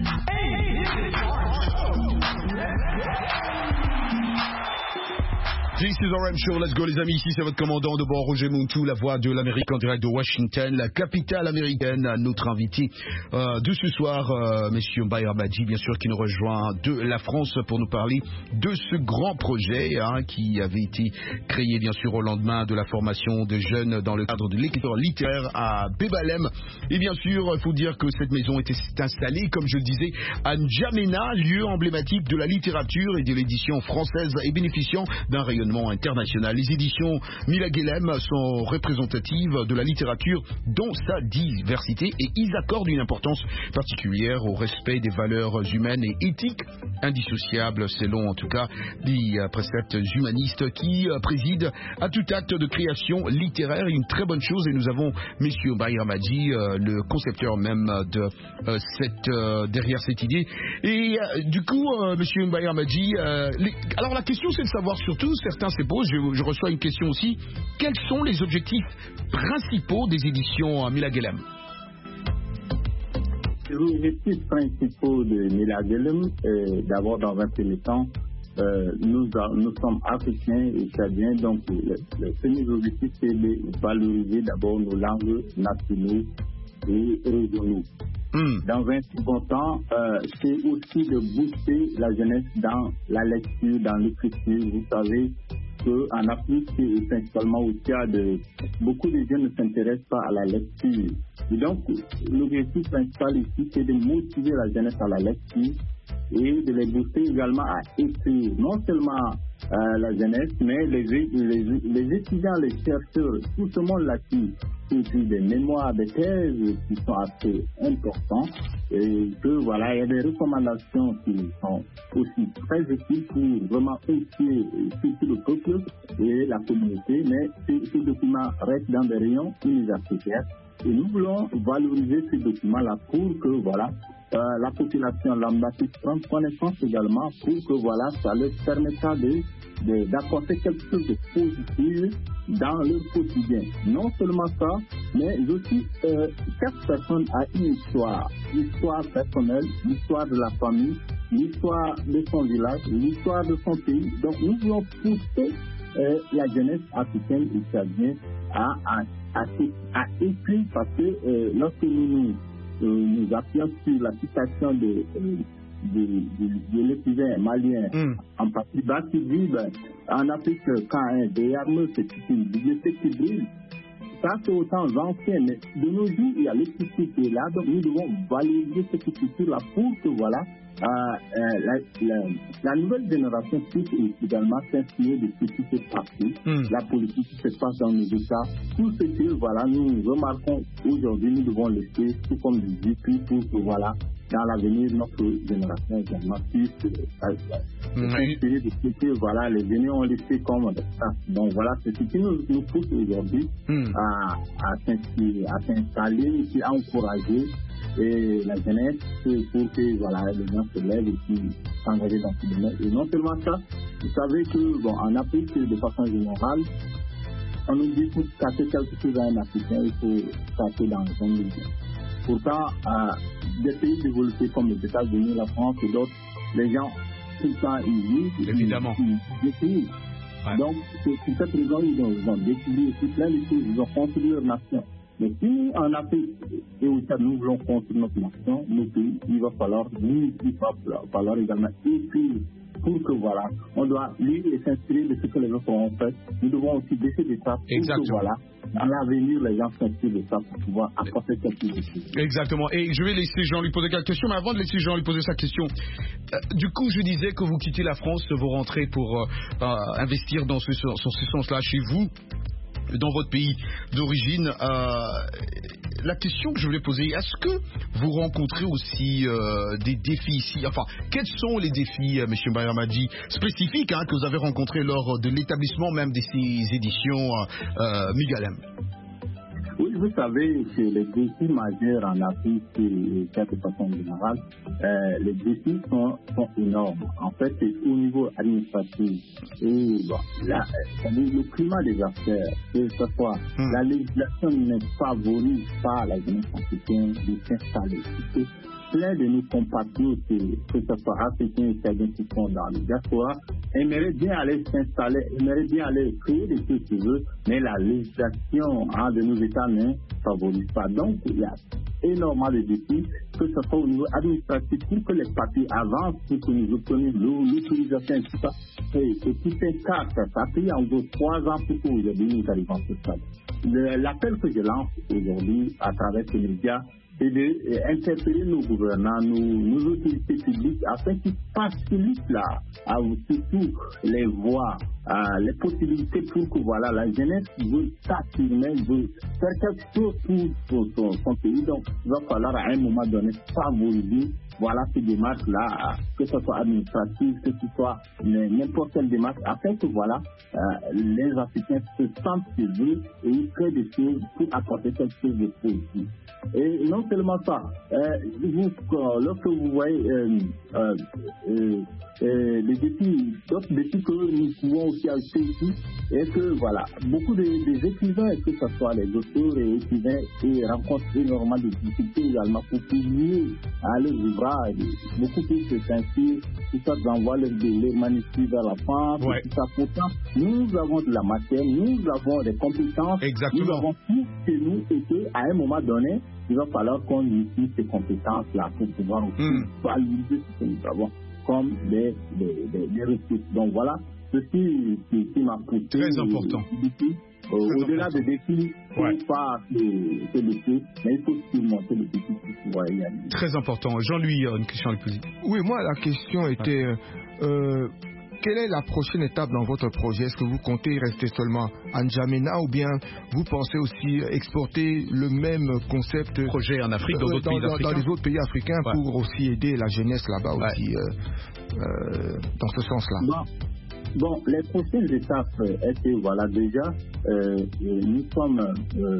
This is R M Show, let's go les amis, ici c'est votre commandant de bord Roger Montou, la voix de l'Amérique en direct de Washington, la capitale américaine, notre invité euh, de ce soir, euh, Monsieur Mbaye Abadji, bien sûr, qui nous rejoint de la France pour nous parler de ce grand projet hein, qui avait été créé bien sûr au lendemain de la formation de jeunes dans le cadre de l'écriture littéraire à Bébalem. Et bien sûr, il faut dire que cette maison était installée, comme je le disais, à N'Djamena, lieu emblématique de la littérature et de l'édition française et bénéficiant d'un rayonnement international. Les éditions Milaguelem sont représentatives de la littérature dans sa diversité et ils accordent une importance particulière au respect des valeurs humaines et éthiques indissociables selon en tout cas les préceptes humanistes qui président à tout acte de création littéraire. Une très bonne chose et nous avons Monsieur Mbaye Abadji, le concepteur même de euh, cette euh, derrière cette idée. Et euh, du coup, euh, Monsieur Mbaye Abadji, euh, les... alors la question c'est de savoir surtout certains se posent, je, je reçois une question aussi, quels sont les objectifs principaux des éditions Milaguelem? Les objectifs principaux de Milaguelem, euh, d'abord dans un premier temps, euh, nous, nous sommes africains et tchadiens, donc le, le premier objectif c'est de valoriser d'abord nos langues nationales et régionaux. Mm. Dans un second temps, euh, c'est aussi de booster la jeunesse dans la lecture, dans l'écriture. Vous savez qu'en Afrique et principalement au Tchad, beaucoup de jeunes ne s'intéressent pas à la lecture. Et donc, l'objectif principal ici, c'est de motiver la jeunesse à la lecture et de les booster également à écrire. Non seulement euh, la jeunesse, mais les, les, les étudiants, les chercheurs, tout ce monde-là qui écrit des mémoires, des thèses qui sont assez importants et que voilà, il y a des recommandations qui sont aussi très utiles pour vraiment outiller tout le peuple et la communauté, mais ces, ces documents restent dans des rayons universitaires et nous voulons valoriser ces documents-là pour que voilà, Euh, la population lambda puisse prendre connaissance également pour que voilà, ça leur permettra de, de, d'apporter quelque chose de positif dans leur quotidien. Non seulement ça, mais aussi euh, chaque personne a une histoire, l'histoire personnelle, l'histoire de la famille, l'histoire de son village, l'histoire de son pays. Donc nous voulons pousser euh, la jeunesse africaine et tchadienne à, à, à, à écrire parce que euh, lorsque nous nous Euh, nous appuyons sur la citation de, euh, de, de, de l'écrivain malien mm. en partie bas qui dit ben, en Afrique quand un déarme c'est une bibliothèque qui brille. Ça c'est au temps ancien, mais de nos jours il y a l'écriture qui est là, donc nous devons valoriser cette écriture là pour que voilà euh, euh, la, la, la nouvelle génération puisse également s'inspirer de ce qui se passe, mm. la politique qui se passe dans nos États, tout ce que voilà nous remarquons aujourd'hui, nous devons laisser tout comme des écrits pour que voilà dans l'avenir notre génération également puisse s'inspirer de ce que voilà les aînés ont laissé comme ça. Donc voilà c'est ce qui nous, nous pousse aujourd'hui mm. à, à s'inspirer, à s'installer et à encourager et la jeunesse pour que voilà, les gens se lèvent et puis s'engager dans ce domaine. Et non seulement ça, vous savez que bon, en Afrique, de façon générale, on nous dit pour casser quelque chose à un Africain, il faut casser dans un million. Pourtant, euh, des pays développés comme les États-Unis, la France et d'autres, les gens, tout le temps, ils vivent. Évidemment. Ils, ils, ils, ils ouais. Donc, c'est pour cette raison, ils ont, ils ont décidé aussi plein de choses, ils ont construit leur nation. Mais si en Afrique et au Tchad, nous voulons construire notre nation, nos pays, il va falloir, nous, il va falloir également écrire pour que voilà, on doit lire et s'inspirer de ce que les autres ont fait. Nous devons aussi baisser des tas pour Exactement. que voilà, dans l'avenir, les gens s'inspirent de ça pour pouvoir apporter quelque chose. Exactement. Et je vais laisser Jean lui poser quelques questions, mais avant de laisser Jean lui poser sa question, euh, du coup, je disais que vous quittez la France, vous rentrez pour euh, euh, investir dans ce, dans ce sens-là chez vous, dans votre pays d'origine. Euh, la question que je voulais poser, est-ce que vous rencontrez aussi euh, des défis ici? Enfin, quels sont les défis, euh, M. Bayramadi, spécifiques hein, que vous avez rencontrés lors de l'établissement même de ces éditions euh, Migalem? Oui, vous savez que les défis majeurs en Afrique, et de façon générale, euh, les défis sont, sont énormes. En fait, c'est au niveau administratif. Et bon, là, le climat des affaires, que ce soit hmm. la législation ne favorise pas la jeunesse africaine de s'installer. Plein de nos compatriotes, que ce soit africains et tchadiens qui sont dans le diaspora, aimeraient bien aller s'installer, aimeraient bien aller créer des choses chez eux, mais la législation hein, de nos États ne favorise pas. Donc, il y a énormément de défis, que ce soit au niveau administratif, pour que les papiers avancent, pour que nous obtenions l'utilisation et tout ça. Et, et tout un cas, ça a pris en gros trois ans pour que aujourd'hui nous arrivions à ce stade. L'appel que je lance aujourd'hui à travers ces médias, c'est d'interpeller nos gouvernants, nos, nos autorités publiques, afin qu'ils facilitent là, à, surtout les voies, à, les possibilités pour que voilà, la jeunesse veut s'affirmer, veut faire quelque chose pour, pour son, son pays. Donc, il va falloir à un moment donné favoriser voilà, ces démarches-là, que ce soit administratif, que ce soit n'importe quelle démarche, afin que voilà, euh, les Africains se sentent chez eux et ils créent des choses pour apporter quelque chose de positif. Et non seulement ça, euh, vous, lorsque vous voyez euh, euh, euh, euh, les défis, d'autres défis que nous pouvons aussi ajouter ici, est que voilà, beaucoup de, des écrivains, que ce soit les auteurs et écrivains, et rencontrent énormément de difficultés également pour publier à leurs ouvrages. Beaucoup plus se s'inspirent, tout ça d'envoyer les, les manuscrits vers la France, ouais. tout ça. Pourtant, nous avons de la matière, nous avons des compétences, Exactement. nous avons tout chez nous et qu'à un moment donné, il va falloir qu'on utilise ces compétences-là pour pouvoir aussi mm. valider ce que nous avons comme des, des, des, des ressources. Donc voilà, ceci qui, qui m'a poussé. Très important. Euh, Au-delà des défis, il ne faut pas se laisser, mais il faut surmonter les défis pour pouvoir y aller. Très important. Jean-Louis, une question à lui poser. Oui, moi, la question était... Euh, quelle est la prochaine étape dans votre projet? Est-ce que vous comptez rester seulement à N'Djamena ou bien vous pensez aussi exporter le même concept projet en Afrique, dans, euh, d'autres dans, pays dans, africains. dans les autres pays africains ouais. pour aussi aider la jeunesse là-bas ouais. aussi euh, euh, dans ce sens-là? Bon, bon, les prochaines étapes étaient, voilà, déjà, euh, nous sommes euh,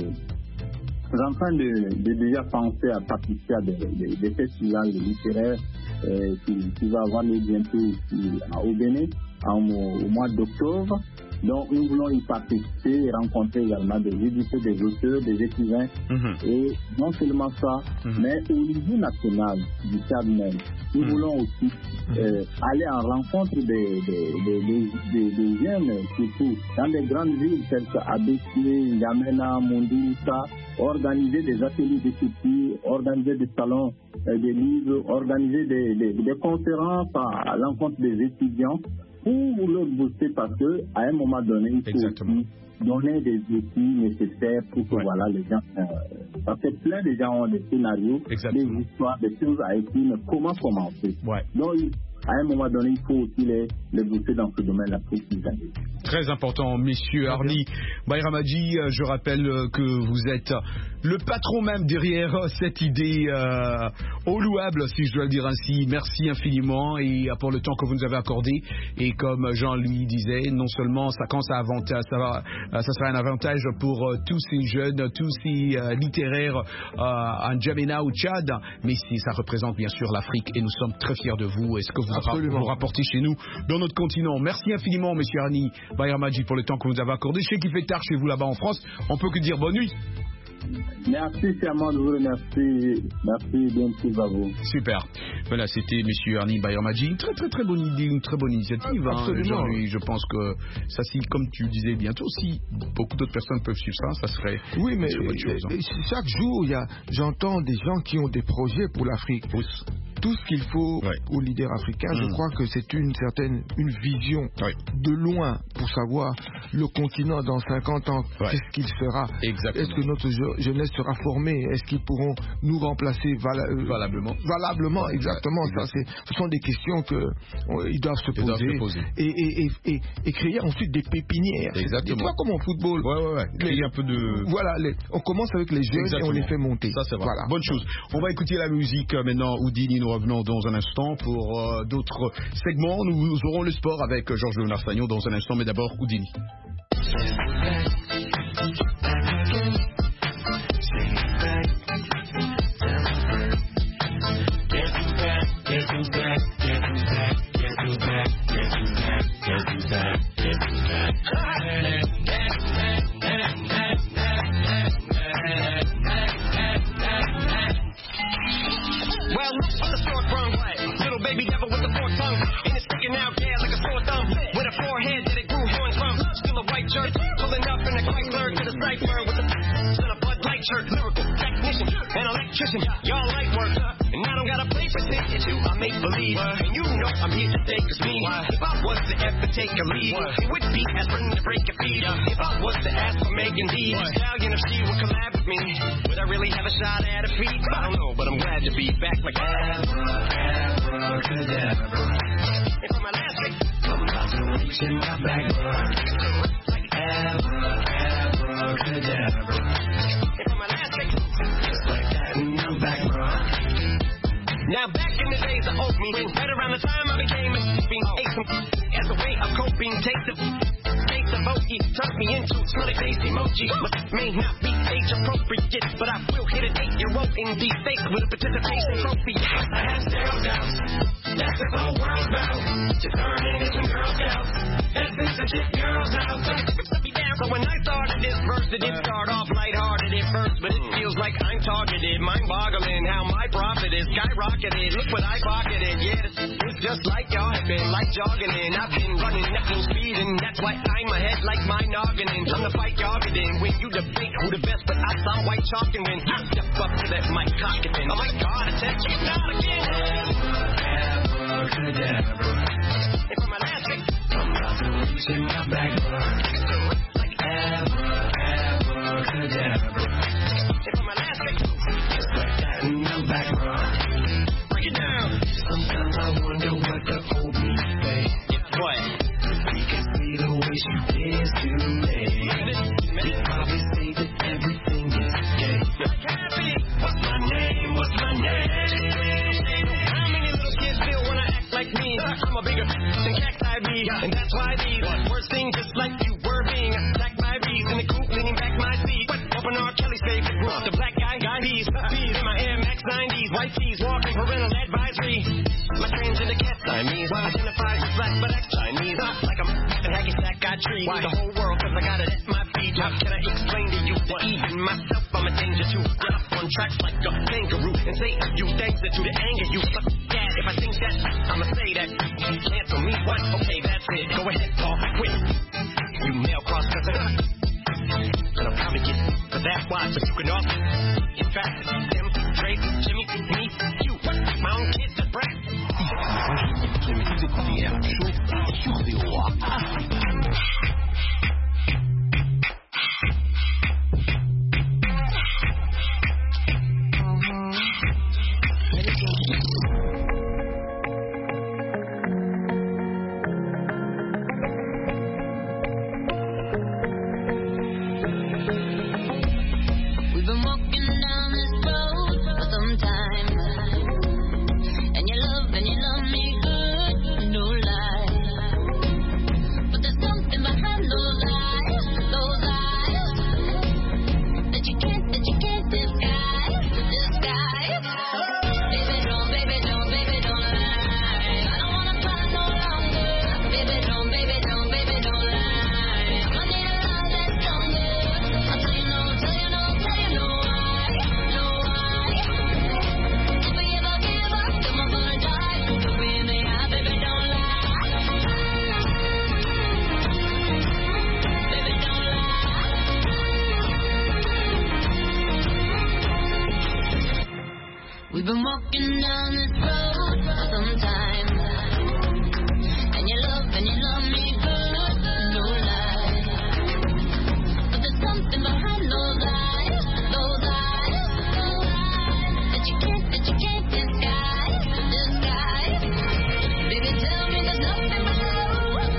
en train de, de déjà penser à participer à des, des, des festivals littéraires euh, qui, qui va avoir lieu bientôt ici au Bénin en, au mois d'octobre. Donc nous voulons y participer et rencontrer également des éditeurs, des auteurs, des écrivains. Mm-hmm. Et non seulement ça, mm-hmm. mais au niveau national du Tchad même, nous mm-hmm. voulons aussi euh, aller en rencontre des, des, des, des, des, des jeunes, surtout dans des grandes villes telles que Abéché, N'Djamena, Mondoussa, organiser des ateliers d'écriture, organiser des salons euh, de livres, organiser des, des, des conférences à, à l'encontre des étudiants pour leur booster, parce que à un moment donné, il faut Exactement. aussi donner des outils nécessaires pour que ouais. voilà, les gens... Euh, parce que plein de gens ont des scénarios, Exactement. des histoires, des choses à écrire, mais comment commencer ouais. Donc, à un moment donné, il faut aussi les, les booster dans ce domaine-là pour qu'ils aillent. Très important, messieurs. Arni Bayramadi, je rappelle que vous êtes le patron même derrière cette idée euh, au louable, si je dois le dire ainsi. Merci infiniment et pour le temps que vous nous avez accordé. Et comme Jean-Louis disait, non seulement ça, quand ça, avantage, ça, va, ça sera un avantage pour euh, tous ces jeunes, tous ces euh, littéraires euh, en N'Djamena ou Tchad, mais ça représente bien sûr l'Afrique et nous sommes très fiers de vous. Est-ce que vous vous rapporter chez nous, dans notre continent. Merci infiniment, monsieur Arni Bayramdji, pour le temps que vous nous avez accordé. Je sais qu'il fait tard chez vous là-bas en France. On peut que dire bonne nuit. Merci, c'est à moi de vous remercier. Merci, bien sûr à vous. Super. Voilà, c'était monsieur Arni Bayramdji. Une très très très bonne idée, une très bonne initiative. Hein. Absolument. Je pense que ça, si, comme tu disais bientôt, si beaucoup d'autres personnes peuvent suivre ça, ça serait. Oui, mais une chose, hein. Chaque jour, il y a, j'entends des gens qui ont des projets pour l'Afrique. Tout ce qu'il faut ouais. aux leaders africains, mmh. je crois que c'est une certaine une vision ouais. de loin pour savoir le continent dans cinquante ans, ouais. qu'est-ce qu'il sera. Exactement. Est-ce que notre jeunesse sera formée? Est-ce qu'ils pourront nous remplacer vala valablement? Valablement, exactement. Ouais. Ça, c'est, ce sont des questions qu'ils doivent se poser, doivent se poser. Et, et, et, et, et créer ensuite des pépinières. Exactement. C'est pas comme au football. Ouais, ouais, ouais. Créer un peu de... Voilà, les, on commence avec les jeunes exactement. Et on les fait monter. Ça, c'est vrai. Voilà. Bonne chose. On va écouter la musique euh, maintenant. Houdini, nous revenons dans un instant pour euh, d'autres segments. Nous, nous aurons le sport avec euh, Georges Léonard Sagnon dans un instant, mais d'abord Houdini. Y'all like work, and I don't gotta play pretend to. I make believe, and you know I'm here to take a me. If I was to ever take a lead, it would be aspirin to break a feed. If I was to ask for Megan D, Stallion, if she would collab with me, would I really have a shot at a feat? I don't know, but I'm glad to be back like abracadabra. And for my last pick, I'm about to reach in my back, like abracadabra. And for my last pick, just like that, and I'm back, bro. Now back in the days of oatmeal, right around the time I became a being ate some as a way of coping. Take the taste of oatmeal, turn me into smelly face emoji. But may not be age appropriate, but I will hit an eight-year-old in the face with a participation trophy. I have zero doubts, that's the whole world about. To turn into some Girl Scouts, and fix the chick girls out. So when I started this verse, it did start off lighthearted at first, but it feels like I'm targeted, mind-boggling how my profit is skyrocketed. Look what I pocketed, yeah, it's just like y'all have been, like jogging in. I've been running at full speed, and that's why I'm ahead like my noggin. Time to fight y'all in when you debate who the best, but I saw white chalk and when I step up to that mic cocking. Oh my God, attention, not again. Abracadabra. And for my last pick, I'm about to reach in my back, abracadabra. And for my last pick, just like that, and I'm back, bro. Break it down. Sometimes I wonder what the old me say. What? We can see the way she is to me. They probably say that everything is gay. Like happy. What's my name? What's my name? How many little kids feel when I act like me? I'm a bigger than cacti me, and that's why these words sing just like you were being attacked by bees in the coop, leaning back my seat. Open R. Kelly's favorite group, the black guy, guy bees, bees in my Air Max nineties, white tees, walking parental advisory. My transgender cat Siamese, identifies as black but ex Chinese, like I'm a hacky sack, got trees. The whole world, cause I got it at my feet. How can I explain to you that even myself I'm a danger to? Get up on tracks like a kangaroo and say a few things that to the anger you. Fuck that, if I think that, I'ma say that. Cancel me, what? Okay, that's it. Go ahead, Paul, quit. You male cross-dresser. And I'll probably get for that watch, but you can also. In fact, Tim, Trey, Jimmy, me, you, my own kids, that brat. Vous écoutez R M Show sur V O A Afrique. Baby, don't, baby, don't lie. I don't wanna been walking down this road for some time, and you love and you love me good, no lie. But there's something behind those eyes, those eyes, those eyes that you can't, that you can't disguise, disguise. Baby, tell me there's nothing below.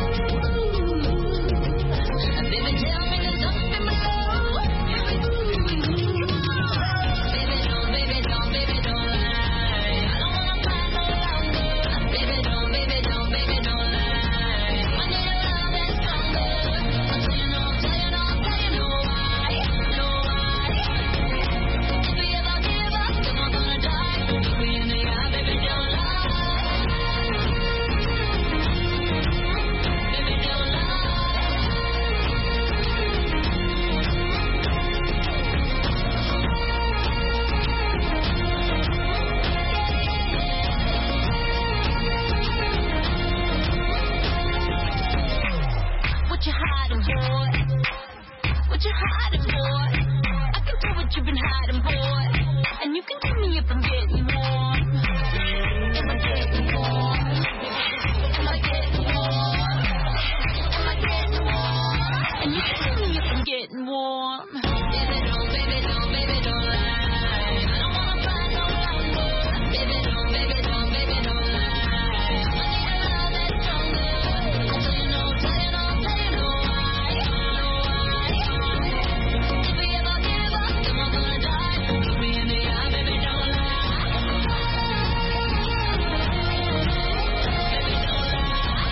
Baby, tell me there's nothing below. Baby, don't, baby, don't, baby, don't lie. I don't wanna find no longer. Baby, don't, baby, don't, baby, don't lie. I know your love is stronger. I'll tell you no, I'll tell you no, I'll tell you no why, no why. If we ever give up, then I'm gonna die. Look me in the eye, baby, don't lie. Baby, don't lie. What you hiding, boy? What you hiding, boy? I can tell what you've been hiding, boy. And you can tell me if I'm getting warm. Am I getting warm? Am I getting warm? Am I getting warm? And you can tell me if I'm getting warm. Baby, don't, baby, don't, baby, don't lie. I don't wanna find no longer. Baby, don't, baby, don't, baby, don't lie. I know your love is stronger. I'll tell you no, tell you no, tell you no why, no why. If we ever give up, then I'm gonna die. Look me in the eye, baby, don't lie. Baby, don't lie.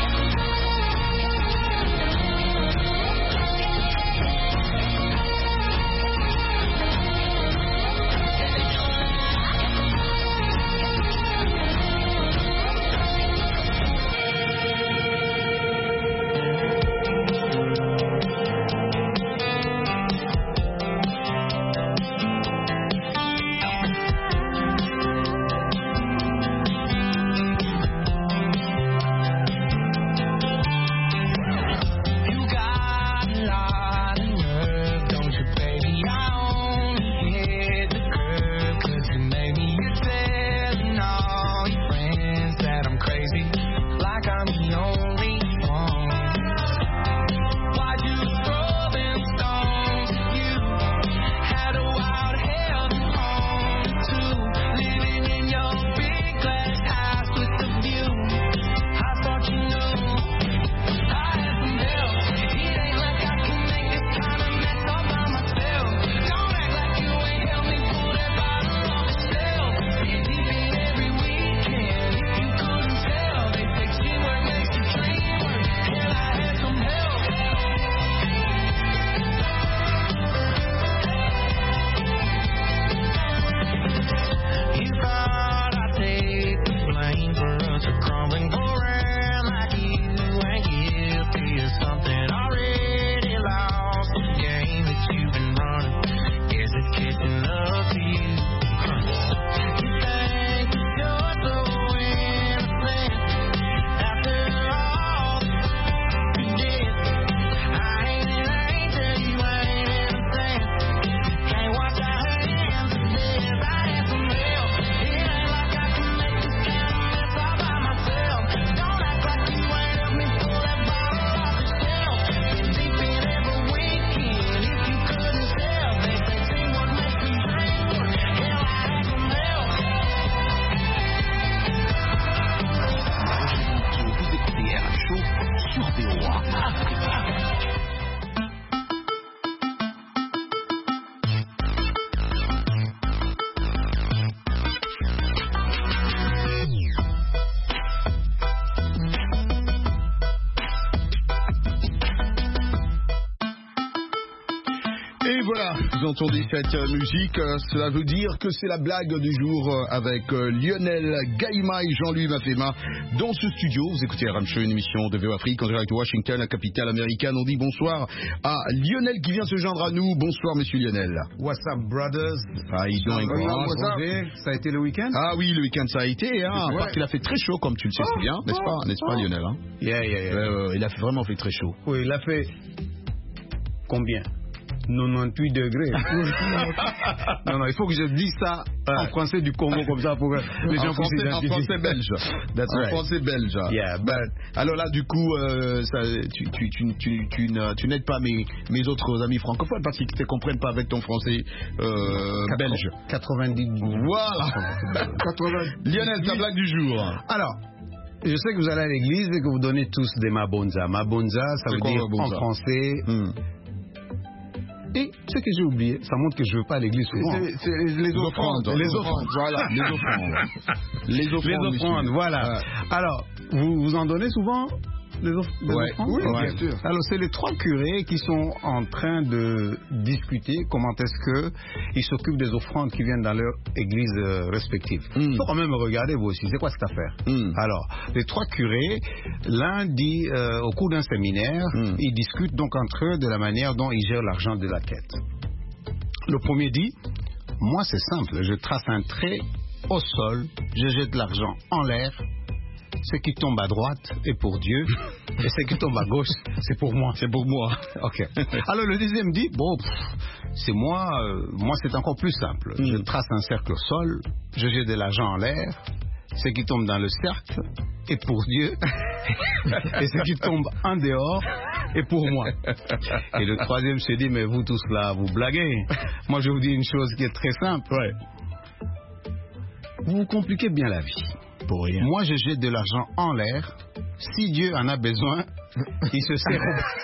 You got a lot of nerve, don't you, baby? I only hit the curve 'cause you made me. You're telling all your friends that I'm crazy, like I'm the only one. Why'd you throw them stones? You had a wild hell to home to, living in your big glass house with the view. I thought you knew I had some help. It ain't like I can make this kind of mess all by myself. Don't act like you ain't helped me pull that bottle off the shelf. Get deep in every weekend. If you couldn't tell, they say teamwork makes the dream work. Hell, I had some help. You thought I'd take the blame for us a crumbling around like you ain't guilty of something already lost. The game that you've been running, is it catching up to you? Huh. You think that you're so innocent after all you did. I ain't an angel, you ain't innocent. Can't wash our hands of this. I had some help. It ain't like I can make this kind of mess all by myself. Don't act like you ain't helped me pull that bottle off the shelf. Been deep in every weekend. If you couldn't tell, they say teamwork makes the dream work. Hell, I had some help. Vous écoutez R M Show sur V O A. Et voilà, vous entendez cette euh, musique, euh, cela veut dire que c'est la blague du jour euh, avec euh, Lionel Gaïma et Jean-Louis Mafema dans ce studio. Vous écoutez R M Show, une émission de V O Afrique en direct de Washington, la capitale américaine. On dit bonsoir à Lionel qui vient se joindre à nous. Bonsoir monsieur Lionel. What's up brothers? How you doing, bro? Ça a été le week-end? Ah oui, le week-end ça a été, hein, Ouais. parce qu'il a fait très chaud comme tu le sais Oh, si bien, n'est-ce pas, n'est-ce pas Lionel, hein? Yeah, yeah, yeah. Ouais, ouais, ouais, il a fait- vraiment fait très chaud. Oui, il a fait combien? quatre-vingt-dix-huit degrés. Non, non, il faut que je dise ça ouais. en français du Congo comme ça pour que les gens puissent s'identifier. En français belge. That's en right. français belge. Yeah, but... Alors là, du coup, euh, ça, tu, tu, tu, tu, tu, tu n'aides pas mes, mes autres amis francophones parce qu'ils ne te comprennent pas avec ton français euh, belge. quatre-vingt-dix. Voilà. Lionel, ta blague du jour. Alors, je sais que vous allez à l'église et que vous donnez tous des mabonza. Mabonza, ça veut dire en français... Hmm. Et ce que j'ai oublié, ça montre que je ne veux pas à l'église souvent. C'est, c'est les, les offrandes. Les offrandes, voilà. Les offrandes. Les offrandes, les offrandes voilà. Ouais. Alors, vous, vous en donnez souvent les, off- les ouais. offrandes? Oui, ouais. bien sûr. Alors, c'est les trois curés qui sont en train de discuter comment est-ce qu'ils s'occupent des offrandes qui viennent dans leur église euh, respective. Il mm. faut quand même regarder, vous aussi, c'est quoi cette affaire? mm. Alors, les trois curés, l'un dit, euh, au cours d'un séminaire, mm. ils discutent donc entre eux de la manière dont ils gèrent l'argent de la quête. Le premier dit, moi c'est simple, je trace un trait au sol, je jette l'argent en l'air, ce qui tombe à droite est pour Dieu, et ce qui tombe à gauche, c'est pour moi. C'est pour moi. Ok. Alors le deuxième dit, bon, pff, c'est moi, euh, moi c'est encore plus simple. Mm. Je trace un cercle au sol, je jette de l'argent en l'air, ce qui tombe dans le cercle est pour Dieu, et ce qui tombe en dehors est pour moi. Et le troisième se dit, mais vous tous là, vous blaguez. Moi je vous dis une chose qui est très simple. Ouais. Vous vous compliquez bien la vie. Pour rien. Moi, je jette de l'argent en l'air. Si Dieu en a besoin, il se sert.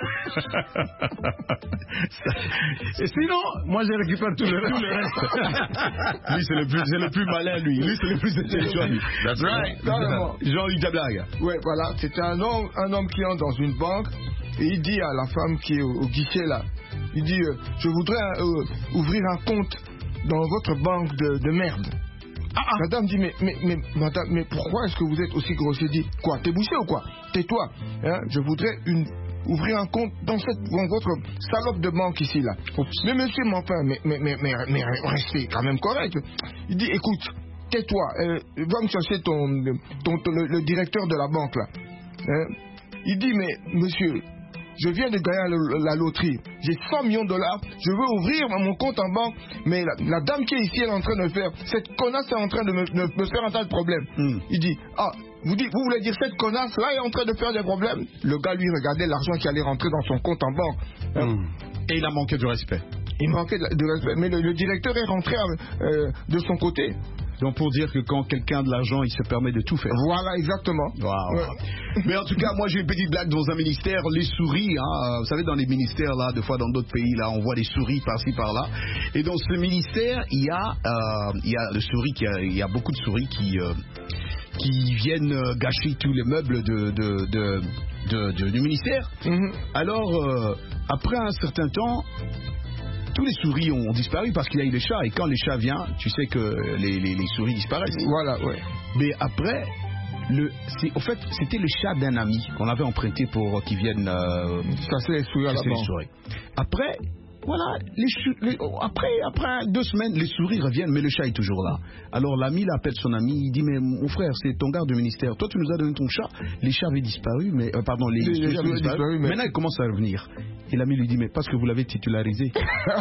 Et sinon, moi, je récupère tout le reste. Tout le reste. Lui, c'est le, plus, c'est le plus malin, lui. Lui, c'est le plus intelligent. That's right. Jean-Luc Dablag. Oui, voilà. C'était un homme, un homme qui entre dans une banque et il dit à la femme qui est au, au guichet, là, il dit, euh, je voudrais euh, ouvrir un compte dans votre banque de, de merde. Ah, ah. Madame dit, mais, mais, mais, madame, mais pourquoi est-ce que vous êtes aussi grossier? Dit, quoi, t'es bouché ou quoi? Tais-toi. Hein, je voudrais une, ouvrir un compte dans, cette, dans votre salope de banque ici, là. Oups. Mais monsieur, mais enfin, mais, mais, mais, mais, mais restez quand même correct. Il dit, écoute, tais-toi, euh, va me chercher ton, ton, ton le, le directeur de la banque, là. Hein? Il dit, mais monsieur, je viens de gagner la, la loterie. J'ai cent millions de dollars. Je veux ouvrir mon compte en banque. Mais la, la dame qui est ici, elle est en train de faire. Cette connasse est en train de me, de me faire un tas de problèmes. Mm. Il dit, ah, vous, dites, vous voulez dire cette connasse là est en train de faire des problèmes? Le gars, lui, regardait l'argent qui allait rentrer dans son compte en banque. Hein? Mm. Et il a manqué de respect. Il manquait de, de respect. Mais le, le directeur est rentré euh, de son côté. Donc pour dire que quand quelqu'un a de l'argent, il se permet de tout faire. Voilà, exactement. Wow. Ouais. Mais en tout cas, moi j'ai une petite blague dans un ministère, les souris, hein, vous savez dans les ministères là, des fois dans d'autres pays là, on voit des souris par-ci par-là. Et dans ce ministère, il y a, euh, il y a le souris, qui a, il y a beaucoup de souris qui, euh, qui viennent gâcher tous les meubles de, de, de, de, de du ministère. Mm-hmm. Alors euh, après un certain temps, tous les souris ont disparu parce qu'il y a eu les chats. Et quand les chats viennent, tu sais que les, les, les souris disparaissent. Voilà, ouais. Mais après, le, c'est, au fait, c'était le chat d'un ami qu'on avait emprunté pour qu'ils viennent euh, chasser les souris à la banque. Après, voilà, les, les, après, après deux semaines, les souris reviennent, mais le chat est toujours là. Alors l'ami l'appelle son ami, il dit, mais mon frère, c'est ton garde du ministère. Toi, tu nous as donné ton chat. Les chats avaient disparu, mais euh, pardon, les, les, les, les chats avaient disparu. disparu mais... Maintenant, ils commencent à revenir. Et l'ami lui dit, mais parce que vous l'avez titularisé.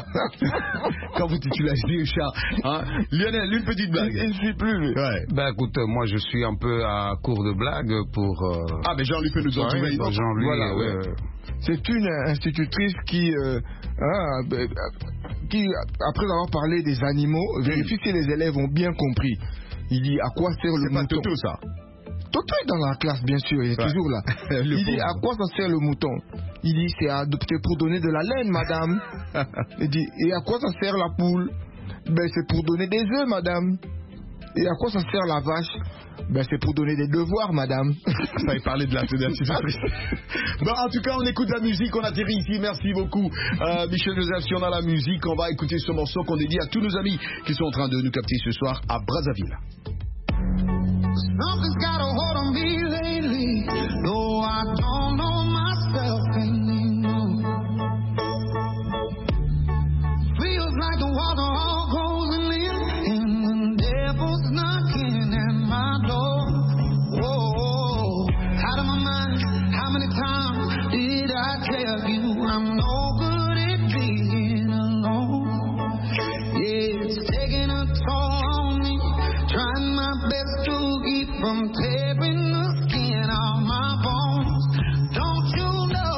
Quand vous titularisez le chat. Hein? Lionel, une petite blague. Il ne suit plus. Ouais. Ben écoute, moi je suis un peu à court de blagues pour... Euh... Ah, mais Jean-Luc peut nous en trouver. Ouais, Jean-Luc, voilà, ouais. euh... C'est une institutrice qui, euh, hein, qui, après avoir parlé des animaux, vérifie si les élèves ont bien compris. Il dit, à quoi sert le mouton? C'est pas Toto, ça. Toto est dans la classe, bien sûr, il est ouais. toujours là. Il dit, à quoi ça sert le mouton? Il dit, c'est adopté pour donner de la laine, madame. Il dit, et à quoi ça sert la poule? Ben, c'est pour donner des œufs, madame. Et à quoi ça sert la vache? Ben, c'est pour donner des devoirs, madame. Ça y parler de la institutrice. Bon, en tout cas, on écoute la musique, on atterrit ici. Merci beaucoup, euh, Michel Joseph. Si on a la musique, on va écouter ce morceau qu'on dédie à tous nos amis qui sont en train de nous capter ce soir à Brazzaville. Something's got a hold on me lately, though I don't know myself anymore. Feels like the walls are all closing in, and the devil's knocking at my door. Whoa, out of my mind, how many times did I tell you I'm no good at being best to keep from tearing the skin off my bones. Don't you know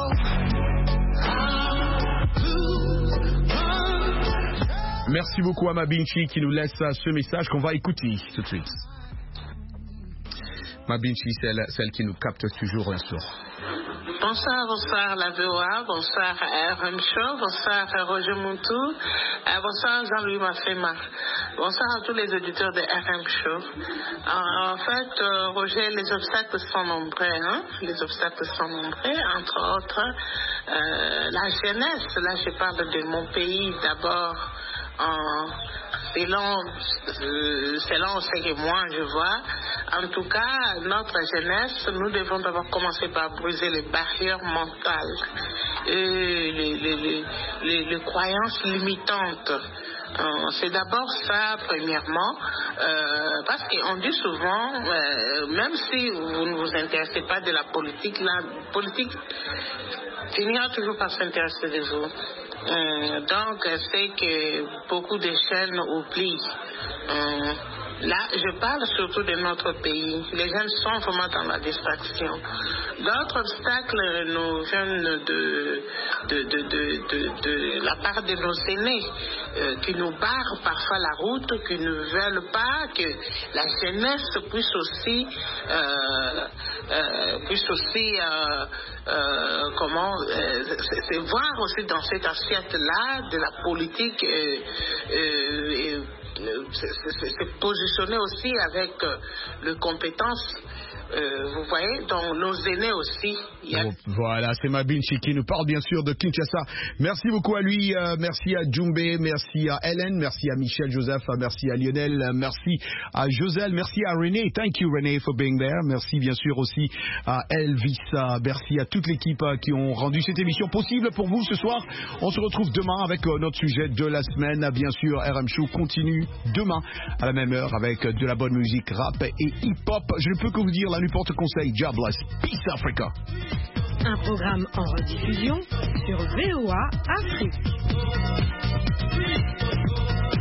how to run? Merci beaucoup à Mabinchi qui nous laisse ce message qu'on va écouter tout de suite. Mabinchi, celle, celle qui nous capte toujours l'instant. Bonsoir, bonsoir la V O A, bonsoir R M Show, bonsoir Roger Moutou, euh, bonsoir Jean-Louis Mafema, bonsoir à tous les auditeurs de R M Show. En, en fait, euh, Roger, les obstacles sont nombreux, hein? Les obstacles sont nombreux, entre autres euh, la jeunesse. Là, je parle de mon pays d'abord. En, selon, euh, selon ce que moi je vois, en tout cas, notre jeunesse, nous devons d'abord commencer par briser les barrières mentales, et les, les, les, les, les croyances limitantes. Euh, c'est d'abord ça, premièrement, euh, parce qu'on dit souvent, euh, même si vous ne vous intéressez pas de la politique, la politique finira toujours par s'intéresser des autres. Euh, donc, c'est que beaucoup de jeunes oublient. Euh, là, je parle surtout de notre pays. Les jeunes sont vraiment dans la distraction. D'autres obstacles nous viennent de, de, de, de, de, de la part de nos aînés euh, qui nous barrent parfois la route, qui ne veulent pas que la jeunesse puisse aussi, euh, euh, puisse aussi euh, euh, comment, euh, se voir aussi dans cette assiette-là de la politique. Euh, euh, et, se positionner aussi avec euh, les compétences, euh, vous voyez, dans nos aînés aussi. A... Voilà, c'est Mabinchi qui nous parle bien sûr de Kinshasa. Merci beaucoup à lui, euh, merci à Djumbe, merci à Hélène, merci à Michel Joseph, merci à Lionel, merci à Joselle, merci à René. Thank you René for being there. Merci bien sûr aussi à Elvis, merci à toute l'équipe qui ont rendu cette émission possible pour vous ce soir. On se retrouve demain avec notre sujet de la semaine. Bien sûr, R M Show continue demain à la même heure avec de la bonne musique rap et hip-hop. Je ne peux que vous dire, la nuit porte conseil. God bless. Peace Africa. Un programme en rediffusion sur V O A Afrique.